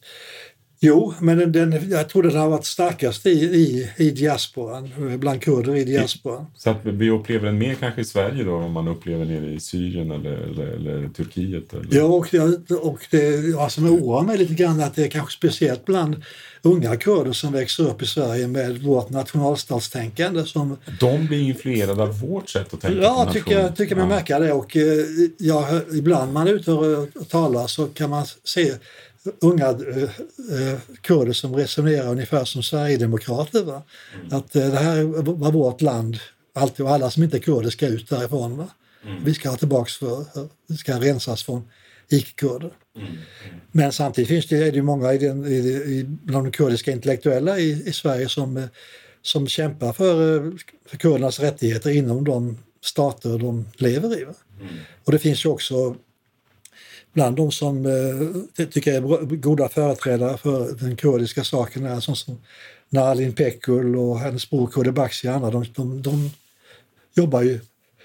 Speaker 4: Jo, men den, den, jag tror den har varit starkast i, i, i diasporan, bland kurder i diasporan.
Speaker 7: Så att vi upplever den mer kanske i Sverige då, om man upplever nere i Syrien eller, eller, eller Turkiet? Eller?
Speaker 4: Ja, och, och det ja, som oroar mig lite grann att det är kanske speciellt bland unga kurder som växer upp i Sverige med vårt nationalstatstänkande. Som,
Speaker 7: de blir influerade av vårt sätt att tänka.
Speaker 4: Ja, tycker jag tycker man ja. märker det. Och ja, ibland man är ute och talar så kan man se unga eh, kurder som resonerar ungefär som Sverigedemokrater. Va? Mm. Att eh, det här var vårt land, allt och alla som inte är kurder ska ut därifrån. Va? Mm. Vi ska ha tillbaks för, vi ska rensas från icke-kurder. Mm. Mm. Men samtidigt finns det, är det många i, den, i, i bland de kurdiska intellektuella i, i Sverige som, som kämpar för, för kurdernas rättigheter inom de stater de lever i. Va? Mm. Och det finns ju också bland de som eh, tycker jag är goda företrädare för den kurdiska saken är som, som Nalin Pekgul och hennes bror Kurdebaksi och andra, de, de, de jobbar ju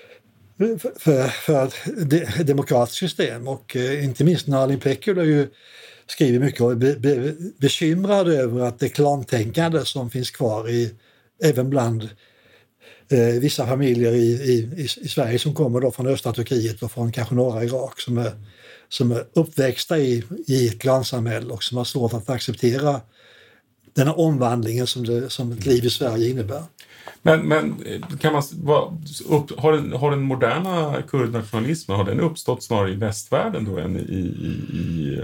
Speaker 4: för, för, för ett demokratiskt system och eh, inte minst Nalin Pekgul har ju skrivit mycket och är be, be, bekymrad över att det klantänkande som finns kvar i, även bland eh, vissa familjer i, i, i Sverige som kommer då från östra Turkiet och från kanske norra Irak som är som är uppväxta i, i ett klansamhälle och som har svårt att acceptera den här omvandlingen som, det, som ett liv i Sverige innebär.
Speaker 7: Men, men kan man, vad, upp, har, den, har den moderna kurdnationalismen har den uppstått snarare i västvärlden då än i, i, i,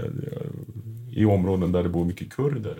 Speaker 7: i områden där det bor mycket kurder?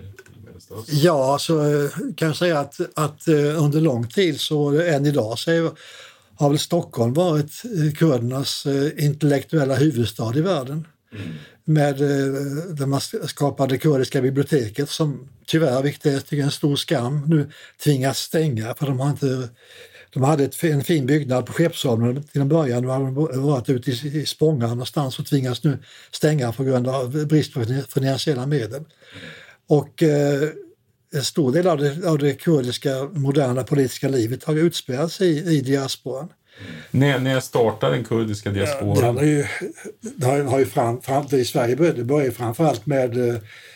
Speaker 4: Ja, så kan jag säga att, att under lång tid så än idag så har väl Stockholm varit kurdernas intellektuella huvudstad i världen. Mm. Med där man skapade kurdiska biblioteket som tyvärr, vilket jag tycker är en stor skam, nu tvingas stänga för de har inte de hade ett, en fin byggnad på Skeppsholmen till en början. Nu har de varit ute i, i Spånga någonstans och tvingas nu stänga på grund av brist på finansiella medel. Mm. Och eh, en stor del av det, av det kurdiska moderna politiska livet har utspelats i, i diasporan.
Speaker 7: När, när jag startade den kurdiska diasporan?
Speaker 4: Ja, det har ju, det har, har ju fram, fram, det i Sverige började, började framförallt med eh,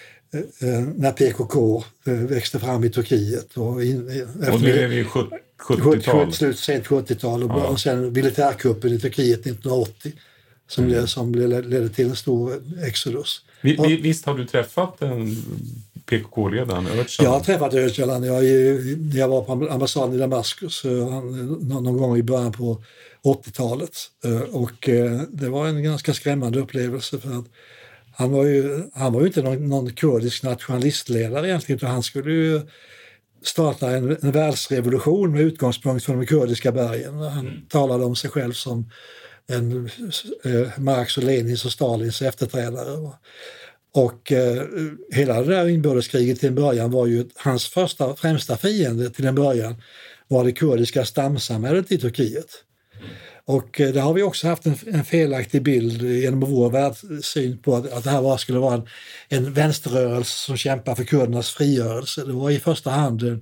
Speaker 4: när P K K eh, växte fram i Turkiet. Och, in,
Speaker 7: och nu är vi sjuttiotal?
Speaker 4: Slut, sent sjuttiotal och, ja. och sen militärkuppen i Turkiet nittonhundraåttio som, mm. ledde, som ledde till en stor exodus.
Speaker 7: Vi, och, visst har du träffat en P K K-ledaren Öcalan?
Speaker 4: Jag har träffat Öcalan. Jag, jag var på ambassaden i Damaskus någon gång i början på åttiotalet. Och det var en ganska skrämmande upplevelse för att han var ju, han var ju inte någon, någon kurdisk nationalistledare egentligen, utan han skulle ju starta en, en världsrevolution med utgångspunkt från de kurdiska bergen. Han mm. talade om sig själv som en eh, Marx och Lenins och Stalins efterträdare. Och, och eh, hela det där inbördeskriget till en början var ju hans första främsta fiende till en början var det kurdiska stamsamhället i Turkiet. Och eh, där har vi också haft en, en felaktig bild genom vår världssyn på att, att det här var, skulle vara en, en vänsterrörelse som kämpar för kurdernas frigörelse. Det var i första hand en,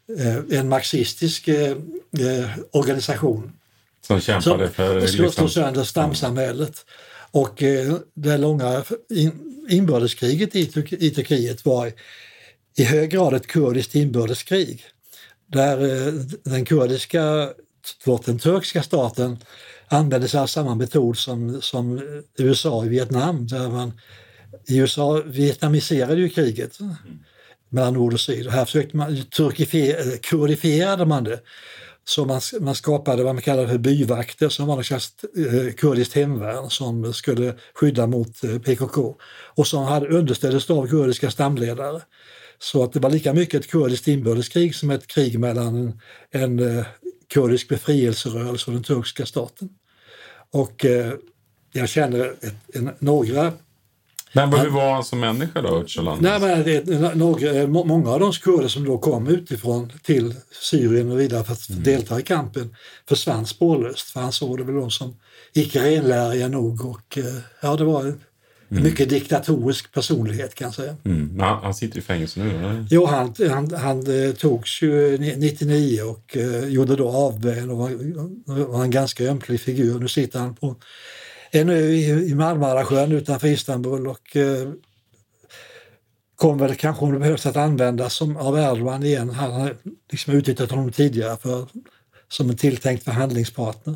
Speaker 4: en marxistisk eh, organisation.
Speaker 7: Som kämpade
Speaker 4: som,
Speaker 7: för...
Speaker 4: Som
Speaker 7: liksom,
Speaker 4: slog sönder stamsamhället. Och eh, det långa in, inbördeskriget i, i Turkiet var i hög grad ett kurdiskt inbördeskrig. Där eh, den kurdiska, den turkiska staten använde sig av samma metod som, som U S A i Vietnam. Där man, i U S A vietnamiserade ju kriget mm. mellan nord och syd. Och här försökte man, turkifier, kurdifierade man det. Så man, man skapade vad man kallar för byvakter som var något slags eh, kurdiskt hemvärn som skulle skydda mot eh, P K K. Och som hade understöddes av kurdiska stamledare. Så att det var lika mycket ett kurdiskt inbördeskrig som ett krig mellan en, en eh, kurdisk befrielserörelse och den turkiska staten. Och eh, jag känner ett, en, några...
Speaker 7: Men hur var han som människa då, Öcalan?
Speaker 4: Nej, men det är några, många av de kurder som då kom utifrån till Syrien och vidare för att mm. delta i kampen försvann spårlöst. För han såg det väl de som icke renläriga nog och ja, det var en mm. mycket diktatorisk personlighet kan jag säga.
Speaker 7: Mm. Han, han sitter i fängelse nu, eller?
Speaker 4: Jo, han, han, han togs ju nittionio och uh, gjorde då avbön och var, var en ganska ömklig figur. Nu sitter han på en ö i, i Marmarasjön utanför Istanbul och eh, kommer väl kanske om det behövs att användas som av Erdogan igen. Han har liksom utnyttjat honom tidigare för, som en tilltänkt förhandlingspartner.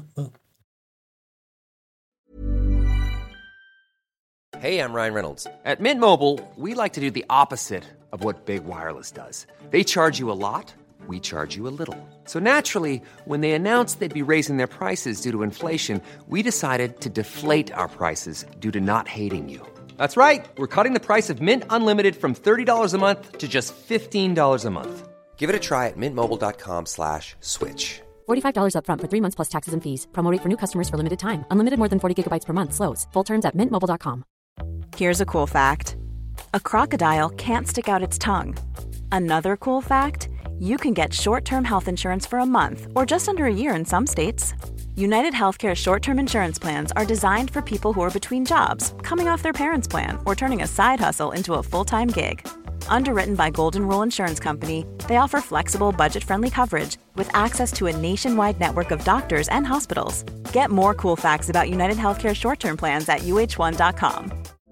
Speaker 12: Hey, I'm Ryan Reynolds. At Mint Mobile, we like to do the opposite of what Big Wireless does. They charge you a lot. We charge you a little. So naturally, when they announced they'd be raising their prices due to inflation, we decided to deflate our prices due to not hating you. That's right. We're cutting the price of Mint Unlimited from thirty dollars a month to just fifteen dollars a month. Give it a try at mintmobile.com slash switch.
Speaker 13: forty-five dollars up front for three months plus taxes and fees. Promo rate for new customers for limited time. Unlimited more than forty gigabytes per month slows. Full terms at mint mobile dot com.
Speaker 14: Here's a cool fact. A crocodile can't stick out its tongue. Another cool fact, you can get short-term health insurance for a month or just under a year in some states. United Healthcare short-term insurance plans are designed for people who are between jobs, coming off their parents' plan, or turning a side hustle into a full-time gig. Underwritten by Golden Rule Insurance Company, they offer flexible, budget-friendly coverage with access to a nationwide network of doctors and hospitals. Get more cool facts about United Healthcare short-term plans at U H one dot com.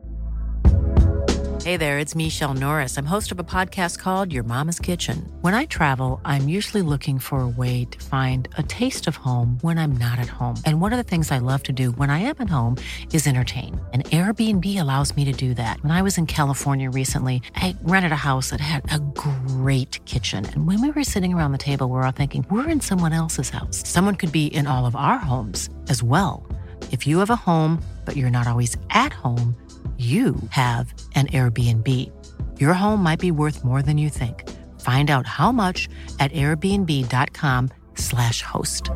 Speaker 11: Hey there, it's Michelle Norris. I'm host of a podcast called Your Mama's Kitchen. When I travel, I'm usually looking for a way to find a taste of home when I'm not at home. And one of the things I love to do when I am at home is entertain. And Airbnb allows me to do that. When I was in California recently, I rented a house that had a great kitchen. And when we were sitting around the table, we were all thinking, we're in someone else's house. Someone could be in all of our homes as well. If you have a home, but you're not always at home, you have an Airbnb. Your home might be worth more than you think. Find out how much at airbnb.com slash host.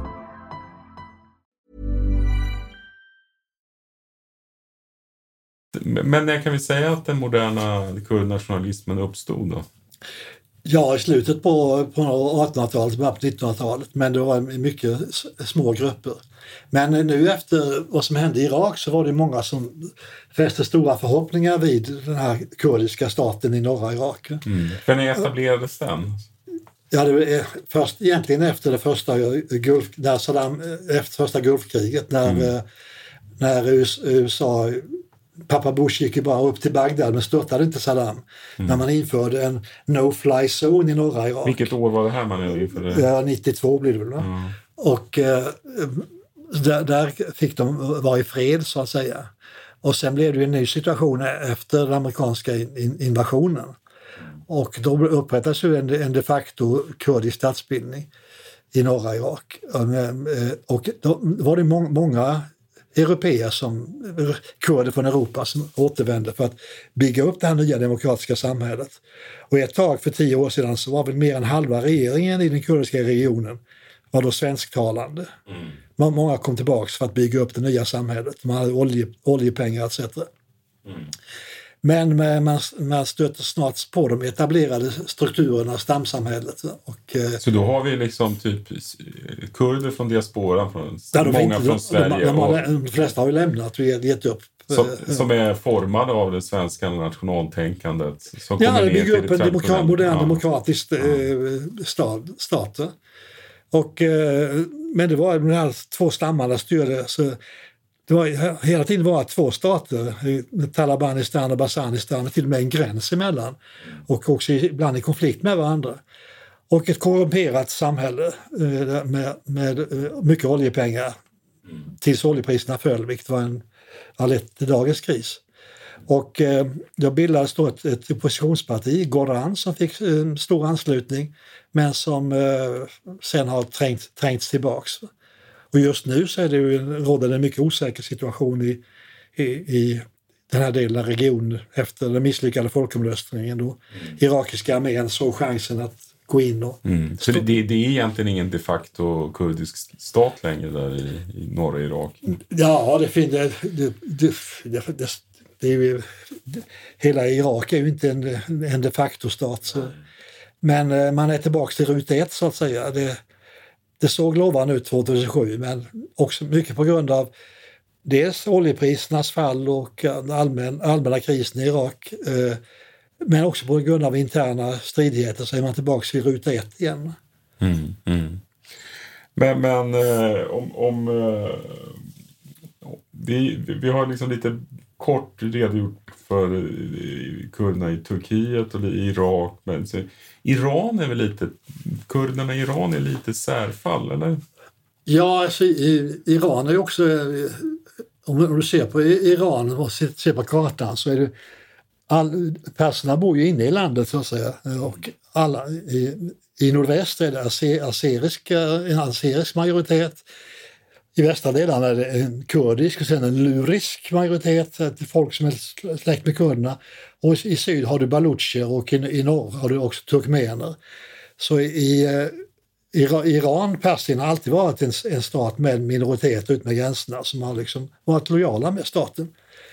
Speaker 7: Men när kan vi säga att den moderna kurdnationalismen uppstod då?
Speaker 4: Ja, i slutet på, på artonhundratalet, början på nittonhundratalet, men det var mycket små grupper. Men nu efter vad som hände i Irak så var det många som fäste stora förhoppningar vid den här kurdiska staten i norra Irak.
Speaker 7: Mm. För när etablerades den?
Speaker 4: Ja, det är först egentligen efter det första Gulf, när Saddam, efter första Gulfkriget när, mm. när U S A, pappa Bush gick ju bara upp till Bagdad men störtade inte Saddam. Mm. När man införde en no-fly zone i norra Irak.
Speaker 7: Vilket år var det här man införde?
Speaker 4: Ja, nittiotvå blir det väl. Mm. Och eh, där, där fick de vara i fred så att säga. Och sen blev det en ny situation efter den amerikanska in, invasionen. Och då upprättades ju en, en de facto kurdisk statsbildning i norra Irak. Och då var det må, många europeer som kurder från Europa som återvände för att bygga upp det här nya demokratiska samhället. Och ett tag för tio år sedan så var väl mer än halva regeringen i den kurdiska regionen var då svensktalande. Mm. Många kom tillbaka för att bygga upp det nya samhället. Man hade olje, oljepengar et cetera. Mm. Men man, man stöter snart på de etablerade strukturerna, stamsamhället. Och,
Speaker 7: så då har vi liksom typ kurder från diasporan, från,
Speaker 4: ja,
Speaker 7: många
Speaker 4: inte,
Speaker 7: från Sverige.
Speaker 4: De, de,
Speaker 7: och...
Speaker 4: de, de flesta har ju lämnat och gett upp
Speaker 7: Som, som är formad av det svenska nationaltänkandet. Som
Speaker 4: ja, det bygger upp en demokrat, modern
Speaker 7: ja.
Speaker 4: demokratisk eh, stad, stater. Och, eh, men det var de här två stammarna styrde, så det var hela tiden var två stater, Talabanistan och Basanistan, med till och med en gräns emellan. Och också ibland i konflikt med varandra. Och ett korrumperat samhälle eh, med, med mycket oljepengar tills oljepriserna föll, vilket var en lett till dagens kris. Och eh, då bildades då ett, ett oppositionsparti, Goran, som fick en stor anslutning, men som eh, sen har trängt, trängts tillbaks. Och just nu så är det ju, råder en mycket osäker situation i, i, i den här delen av regionen efter den misslyckade folkomröstningen, då mm. irakiska armén såg chansen att gå in och...
Speaker 7: Mm. Så det, det, det är egentligen ingen de facto kurdisk stat längre där i, i norra Irak?
Speaker 4: Ja, det finns... Det, det, det, det, det, det är ju, det, hela Irak är ju inte en, en de facto stat. Så, men man är tillbaka till ruta ett, så att säga. Det, det såg lovande ut tjugohundrasju, men också mycket på grund av dels oljeprisernas fall och allmän, allmänna krisen i Irak. Eh, men också på grund av interna stridigheter så är man tillbaka i ruta ett igen.
Speaker 7: Mm, mm. Men, men eh, om... om eh, vi, vi har liksom lite kort redogjort för kurderna i Turkiet och i Irak. Men så, Iran är väl lite... Kurderna i Iran är lite särfall, eller?
Speaker 4: Ja, alltså, i, Iran är ju också... Om du ser på Iran och ser på kartan så är det... All, perserna bor ju inne i landet, så att säga. Och alla, i, i nordväst är det aserisk, en aserisk majoritet. I västra delarna är det en kurdisk och sen en lurisk majoritet, folk som är släkt med kurderna. Och i syd har du balucher och i, i norr har du också turkmener. Så i, i Iran, Persien har alltid varit en, en stat med minoritet ut med gränserna som har liksom varit lojala med staten.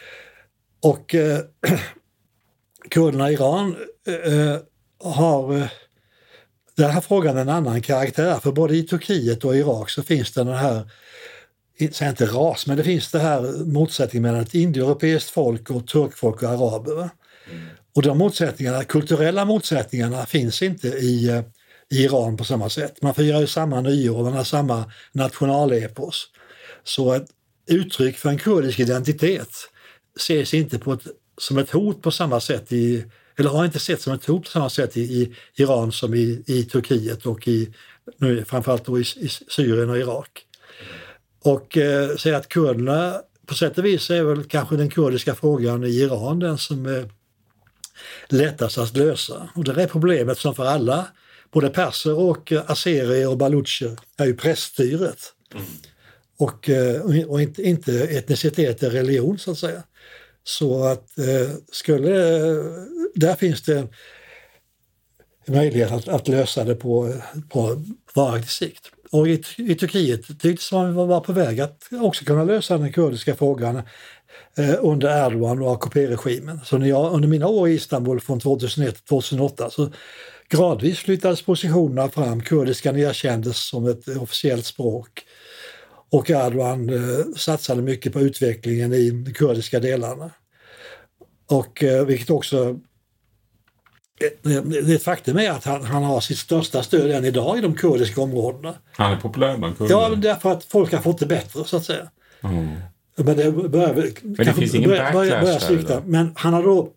Speaker 4: Och eh, kurderna i Iran eh, har eh, den här frågan en annan karaktär, för både i Turkiet och Irak så finns det den här, inte ras, men det finns det här motsättningen mellan ett indoeuropeiskt folk och turkfolk och araber. Mm. Och de motsättningarna, kulturella motsättningarna finns inte i, i Iran på samma sätt. Man firar ju samma nyår, man har samma nationalepos. Så ett uttryck för en kurdisk identitet ses inte på ett, som ett hot på samma sätt i, eller har inte sett som ett hot på samma sätt i, i Iran som i, i Turkiet och i, nu framförallt då i, i Syrien och Irak. Och eh, säga att kurderna på sätt och vis är väl kanske den kurdiska frågan i Iran den som är lättast att lösa. Och det är problemet som för alla, både perser och azerier och balucher, är ju präststyret. Mm. Och, och inte, inte etnicitet eller religion, så att säga. Så att eh, skulle, där finns det möjlighet att, att lösa det på, på varaktig sikt. Och i, i Turkiet tycktes man var på väg att också kunna lösa den kurdiska frågan eh, under Erdogan och A K P-regimen. Så när jag, under mina år i Istanbul från tjugohundraett till tjugohundraåtta så gradvis flyttades positionerna fram. Kurdiskan erkändes som ett officiellt språk. Och Erdogan eh, satsade mycket på utvecklingen i de kurdiska delarna. Och eh, vilket också... Det, det är ett faktum är att han, han har sitt största stöd än idag i de kurdiska områdena.
Speaker 7: Han är populär bland kurder.
Speaker 4: Ja, därför att folk har fått det bättre, så att säga.
Speaker 7: Mm.
Speaker 4: Men det, börjar,
Speaker 7: Men det finns ingen börjar, backlash börjar svikta.
Speaker 4: Men han har då...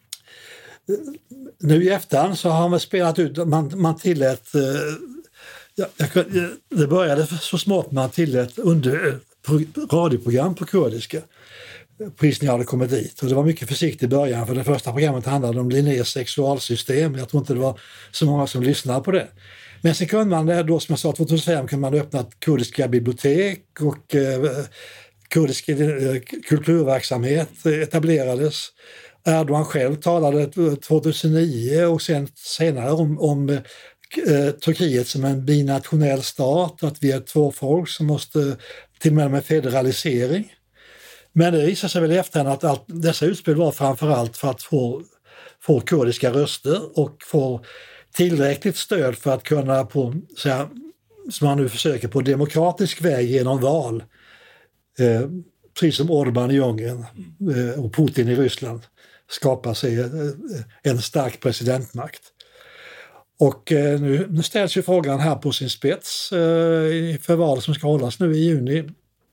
Speaker 4: Nu i efterhand så har han väl spelat ut... Man, man tillät... Ja, det började så smått med att tillät under radioprogram på kurdiska. Precis när jag hade kommit dit. Och det var mycket försiktigt i början, för det första programmet handlade om Linnés sexualsystem. Jag tror inte det var så många som lyssnade på det. Men sen kunde man det då, som jag sa, tjugohundrafem kunde man öppna kurdiska bibliotek och eh, kurdisk eh, kulturverksamhet etablerades. Erdogan själv talade tjugohundranio och sen senare om, om eh, Turkiet som en binationell stat, att vi är två folk som måste till och med med federalisering. Men det visade sig väl i efterhand att allt, dessa utspel var framförallt för att få, få kurdiska röster och få tillräckligt stöd för att kunna på, så här, som man nu försöker på demokratisk väg genom val eh, precis som Orbán i Ungern och Putin i Ryssland, skapar sig en stark presidentmakt. Och nu, nu ställs ju frågan här på sin spets för valet som ska hållas nu i juni.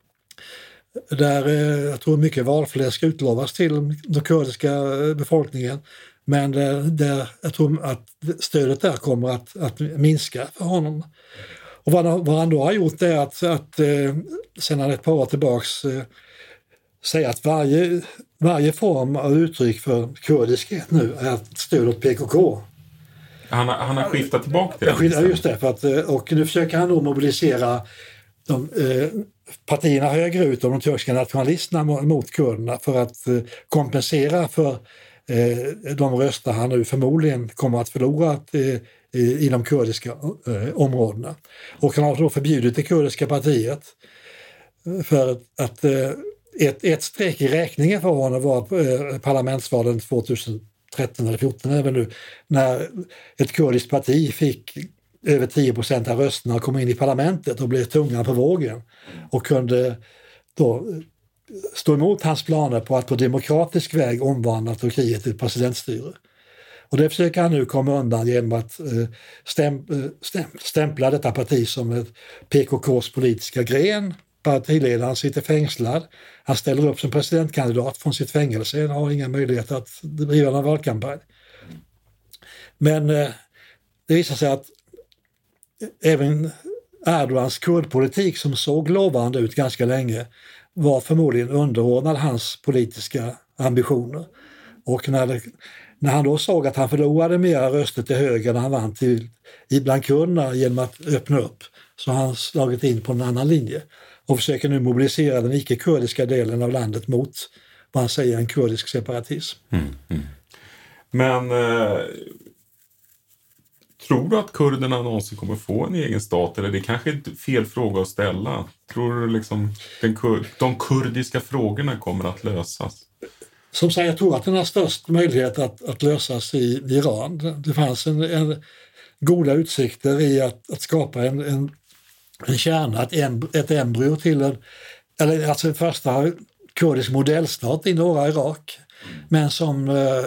Speaker 4: Där jag tror mycket valfläsk utlovas till den kurdiska befolkningen. Men där, jag tror att stödet där kommer att, att minska för honom. Och vad, vad han då har gjort är att, att sedan ett par år tillbaks säga att varje, varje form av uttryck för kurdiskhet nu är ett stöd åt P K K.
Speaker 7: Han har, han har skiftat tillbaka till det.
Speaker 4: Ja, just det. För att, och nu försöker han då mobilisera de, eh, partierna högre ut och de turkiska nationalisterna mot kurderna för att eh, kompensera för eh, de röster han nu förmodligen kommer att förlora eh, i, i de kurdiska eh, områdena. Och han har då förbjudit det kurdiska partiet för att eh, ett, ett streck i räkningen för honom var eh, parlamentsvalen tjugohundratretton eller fjorton även nu, när ett kurdiskt parti fick över tio procent av rösterna och kom in i parlamentet och blev tungan på vågen och kunde då stå emot hans planer på att på demokratisk väg omvandla Turkiet till presidentstyre. Och det försöker han nu komma undan genom att stäm, stäm, stämpla detta parti som ett P K K:s politiska gren. Partiledaren sitter fängslad. Han ställer upp som presidentkandidat från sitt fängelse. Han har inga möjligheter att driva någon valkampanj. Men det visar sig att även Erdogans kurdpolitik, som såg lovande ut ganska länge, var förmodligen underordnad hans politiska ambitioner. Och när, det, när han då såg att han förlorade mera röster till höger när han vann till, bland kurderna genom att öppna upp, så har han slagit in på en annan linje och försöker nu mobilisera den icke-kurdiska delen av landet mot vad han säger en kurdisk separatism.
Speaker 7: Mm, mm. Men eh, tror du att kurderna någonsin kommer få en egen stat, eller det är kanske inte fel fråga att ställa? Tror du liksom den kur- de kurdiska frågorna kommer att lösas?
Speaker 4: Som sagt, jag tror att den har störst möjlighet att, att lösas i Iran. Det fanns en, en goda utsikter i att, att skapa en, en, en kärna, ett, em, ett embryo till en, eller alltså en första kurdisk modellstat i norra Irak. Men som eh,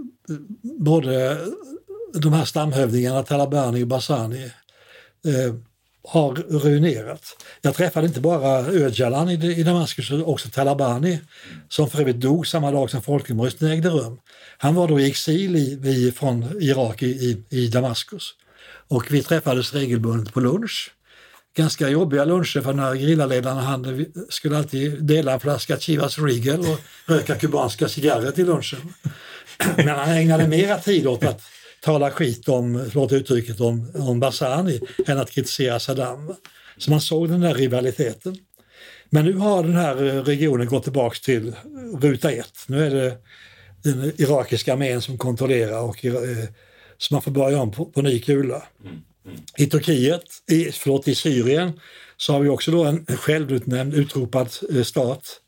Speaker 4: både de här stamhövdingarna, Talabani och Barzani, eh, har ruinerat. Jag träffade inte bara Öcalan i, i Damaskus, också Talabani, som för övrigt dog samma dag som folkomröstningen ägde rum. Han var då i exil i, i, från Irak i, i, i Damaskus. Och vi träffades regelbundet på lunch. Ganska jobbiga luncher, för när grillaledaren han skulle alltid dela en flaska Chivas Regal och röka kubanska cigarrer till lunchen. Men han ägnade mera tid åt att tala skit om, förlåt uttrycket, om, om Barzani än att kritisera Saddam. Så man såg den där rivaliteten. Men nu har den här regionen gått tillbaka till ruta ett. Nu är det den irakiska armén som kontrollerar och eh, så man får börja om på, på ny kula. Mm, mm. I Turkiet, i, förlåt, i Syrien, så har vi också då en självutnämnd utropad eh, stat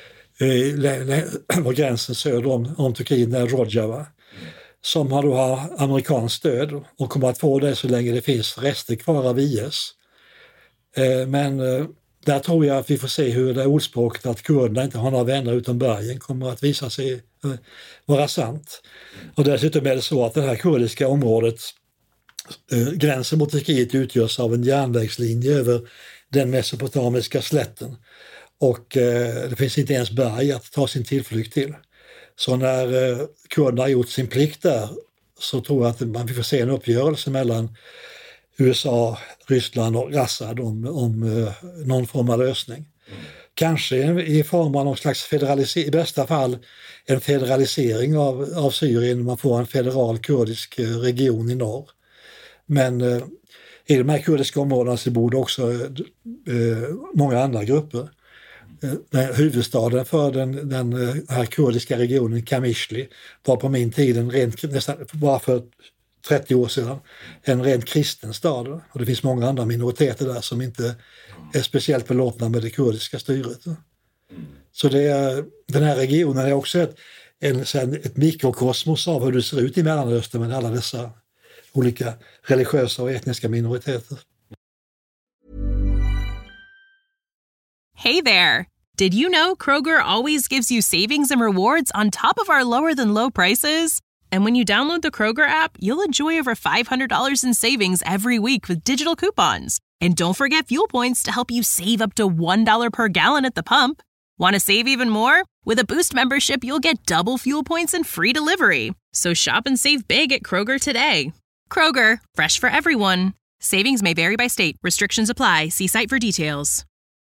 Speaker 4: eh, på gränsen söder om, om Turkiet, där Rojava, som har då har amerikanskt stöd och kommer att få det så länge det finns rester kvar av I S. Eh, men eh, där tror jag att vi får se hur det ordspråket att kurderna inte har några vänner utom bergen kommer att visa sig eh, vara sant. Och dessutom är det så att det här kurdiska området, eh, gränsen mot Turkiet, utgörs av en järnvägslinje över den mesopotamiska slätten. Och eh, det finns inte ens berg att ta sin tillflykt till. Så när eh, kurderna har gjort sin plikt där, så tror jag att man får se en uppgörelse mellan U S A, Ryssland och Assad om, om eh, någon form av lösning. Mm. Kanske i form av någon slags federalisering, i bästa fall en federalisering av, av Syrien, man får en federal kurdisk eh, region i norr. Men eh, i de här kurdiska områdena så bor det också eh, många andra grupper. Huvudstaden för den, den här kurdiska regionen, Kamishli, var på min tid en rent, nästan bara för trettio år sedan, en rent kristen stad. Och det finns många andra minoriteter där som inte är speciellt belåtna med det kurdiska styret. Så det är, den här regionen är också ett, en, ett mikrokosmos av hur det ser ut i Mellanöstern med alla dessa olika religiösa och etniska minoriteter.
Speaker 15: Hey there! Did you know Kroger always gives you savings and rewards on top of our lower-than-low prices? And when you download the Kroger app, you'll enjoy over five hundred dollars in savings every week with digital coupons. And don't forget fuel points to help you save up to one dollar per gallon at the pump. Want to save even more? With a Boost membership, you'll get double fuel points and free delivery. So shop and save big at Kroger today. Kroger, fresh for everyone. Savings may vary by state. Restrictions apply. See site for details.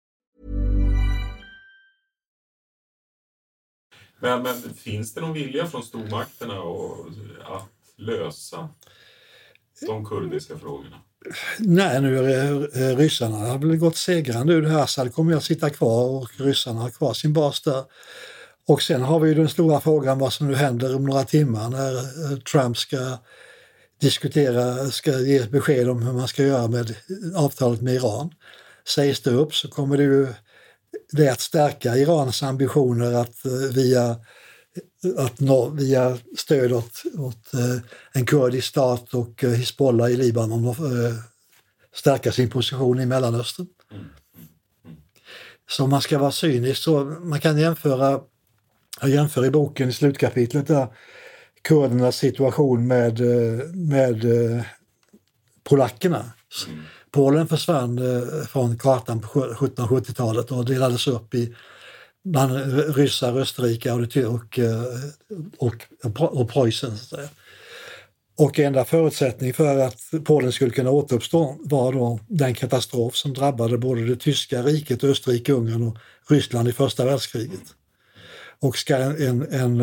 Speaker 7: Men, men finns det någon vilja från stormakterna och, att lösa de kurdiska frågorna?
Speaker 4: Nej, nu är ryssarna har väl gått segrande ur det här. Assad kommer att sitta kvar och ryssarna har kvar sin bas där. Och sen har vi ju den stora frågan vad som nu händer om några timmar när Trump ska diskutera, ska ge besked om hur man ska göra med avtalet med Iran. Sägs det upp så kommer det ju det att stärka Irans ambitioner att via, att nå, via stöd åt, åt en kurdisk stat och Hizbollah i Libanon och stärka sin position i Mellanöstern. Mm. Mm. Mm. Så om man ska vara cynisk så man kan jämföra, jag jämför i boken i slutkapitlet där kurdernas situation med, med polackerna. Mm. Polen försvann från kartan på sjuttonhundrasjuttiotalet och delades upp i bland ryssar, österrikare och, och, och, och Preussen. Och enda förutsättning för att Polen skulle kunna återuppstå var då den katastrof som drabbade både det tyska riket, Österrike, Ungern och Ryssland i första världskriget. Och ska en, en,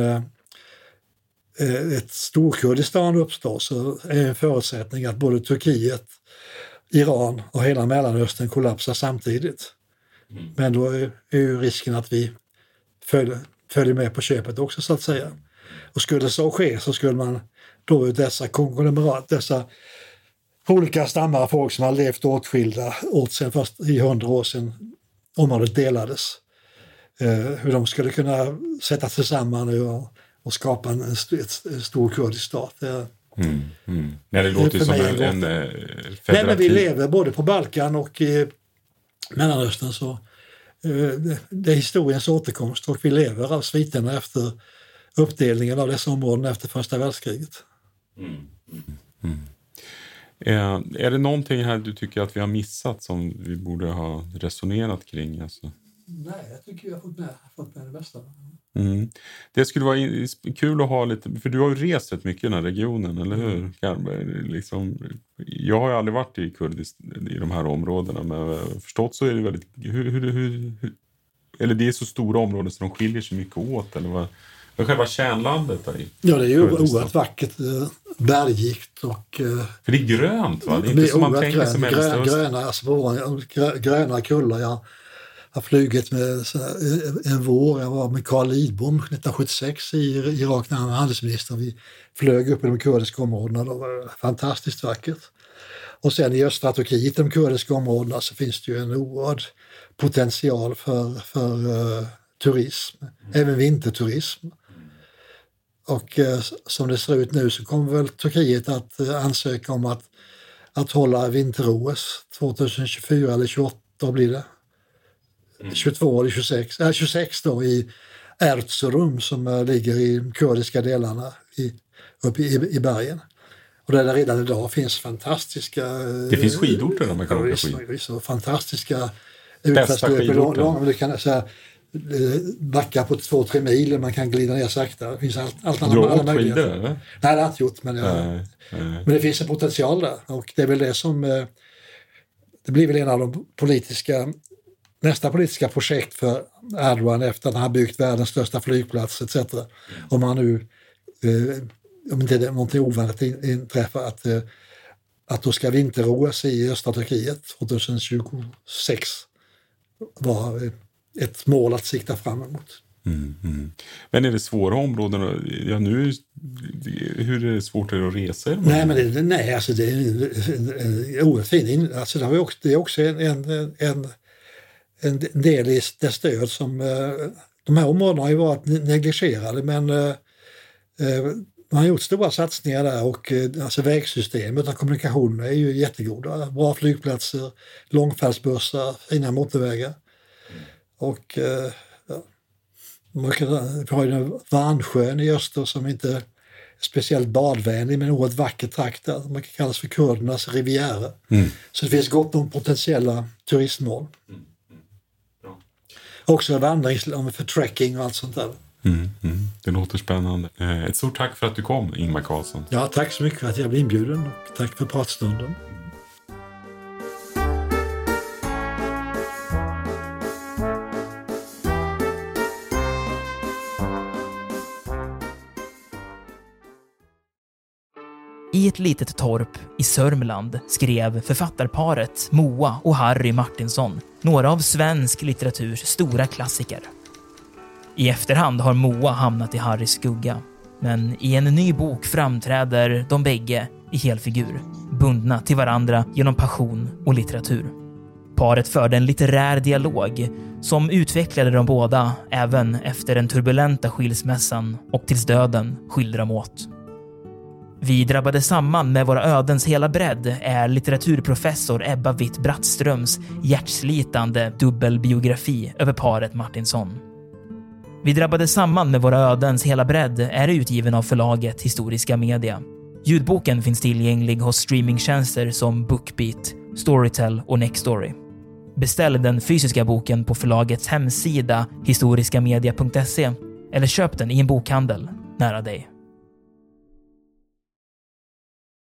Speaker 4: ett Storkurdistan uppstå så är en förutsättning att både Turkiet, Iran och hela Mellanöstern kollapsar samtidigt. Mm. Men då är, är ju risken att vi följer, följer med på köpet också så att säga. Och skulle så ske så skulle man då dessa konglomerat, dessa olika stammar av folk som har levt åtskilda åt sen först i hundra år sedan området delades. Eh, hur de skulle kunna sätta sig samman och, och skapa en, en, en stor kurdisk stat. Det,
Speaker 7: Mm, mm. Nej, det låter det som en, en, en federativ...
Speaker 4: Nej, men vi lever både på Balkan och i Mellanöstern så eh, det, det är historiens återkomst och vi lever av sviterna efter uppdelningen av dessa områden efter första världskriget.
Speaker 7: Mm, mm, mm. Eh, är det någonting här du tycker att vi har missat som vi borde ha resonerat kring? Alltså?
Speaker 4: Nej, jag tycker vi har fått med, fått med det bästa.
Speaker 7: Mm. Det skulle vara in, kul att ha lite, för du har ju rest rätt mycket i den här regionen, eller hur? Mm. Liksom, jag har ju aldrig varit i Kurdistan i de här områdena, men förstått så är det väldigt, hur, hur, hur, hur, eller det är så stora områden så de skiljer sig mycket åt, eller vad, vad själva kärnlandet där i
Speaker 4: Ja, det är ju oerhört vackert, bergigt och...
Speaker 7: För det är grönt, va? Det är inte som man tänker grön, sig med grön,
Speaker 4: gröna, alltså, gröna kullar, ja. Jag har flugit med en vår, jag var med Carl Lidbom nittonhundrasjuttiosex i Irak när han var handelsminister. Vi flög upp i de kurdiska områdena, det var fantastiskt vackert. Och sen i östra Turkiet, de kurdiska områdena, så finns det ju en oerhörd potential för, för uh, turism, mm. även vinterturism. Och uh, som det ser ut nu så kommer väl Turkiet att uh, ansöka om att, att hålla vinter-O S tjugohundratjugofyra eller tjugoåtta blir det. Mm. tjugotvå eller tjugosex, äh, tjugosex då i Erzurum som uh, ligger i de kurdiska delarna i, uppe i, i bergen. Och där redan idag finns fantastiska...
Speaker 7: Det finns skidorter där man kan åka skid.
Speaker 4: Så fantastiska utfärdsgrupper. Du kan säga, backa på två, tre mil, man kan glida ner sakta. Det finns allt, allt
Speaker 7: alla, alla möjligheter. Skidor, eller?
Speaker 4: Nej, det har jag inte gjort, men, jag, nej, nej. men det finns en potential där. Och det är väl det som... Det blir väl en av de politiska... Nästa politiska projekt för Erdogan efter att han har byggt världens största flygplats et cetera. Mm. Om han nu... om inte det är någonting ovanligt inträffar att, att då ska vinter-O S i östra Turkiet tjugohundratjugosex var ett mål att sikta fram emot.
Speaker 7: Mm, mm. Men är det svåra områden? Ja, nu, hur är det svårt att resa?
Speaker 4: Nej, men det, nej, alltså det är oerhört fin. Alltså det, har också, det är också en, en, en, en del i det stöd som de här områdena har ju varit negligerade, men man har gjort stora satsningar där och alltså vägsystemet och kommunikationen är ju jättegoda. Bra flygplatser, långfärdsbussar, fina motorvägar. Och eh, ja, man kan, vi har ju Varnsjön i öster som inte är speciellt badvänlig, men oerhört vacker trakt där. Man kan kallas för kurdernas riviera. Mm. Så det finns gott om potentiella turistmål. Mm. Mm. Också vandring för trekking och allt sånt där.
Speaker 7: Mm, mm. Det låter spännande. Ett stort tack för att du kom, Ingmar Karlsson.
Speaker 4: Ja, tack så mycket för att jag blev inbjuden och tack för pratstunden.
Speaker 2: I ett litet torp i Sörmland skrev författarparet Moa och Harry Martinsson några av svensk litteraturs stora klassiker. I efterhand har Moa hamnat i Harrys skugga, men i en ny bok framträder de bägge i helfigur, bundna till varandra genom passion och litteratur. Paret förde en litterär dialog som utvecklade de båda även efter den turbulenta skilsmässan och tills döden skilde dem åt. Vi drabbade samman med våra ödens hela bredd är litteraturprofessor Ebba Witt-Brattströms hjärtslitande dubbelbiografi över paret Martinsson. Vi drabbade samman med våra ödens hela bredd är utgiven av förlaget Historiska Media. Ljudboken finns tillgänglig hos streamingtjänster som Bookbeat, Storytel och Nextory. Beställ den fysiska boken på förlagets hemsida historiskamedia punkt se eller köp den i en bokhandel nära dig.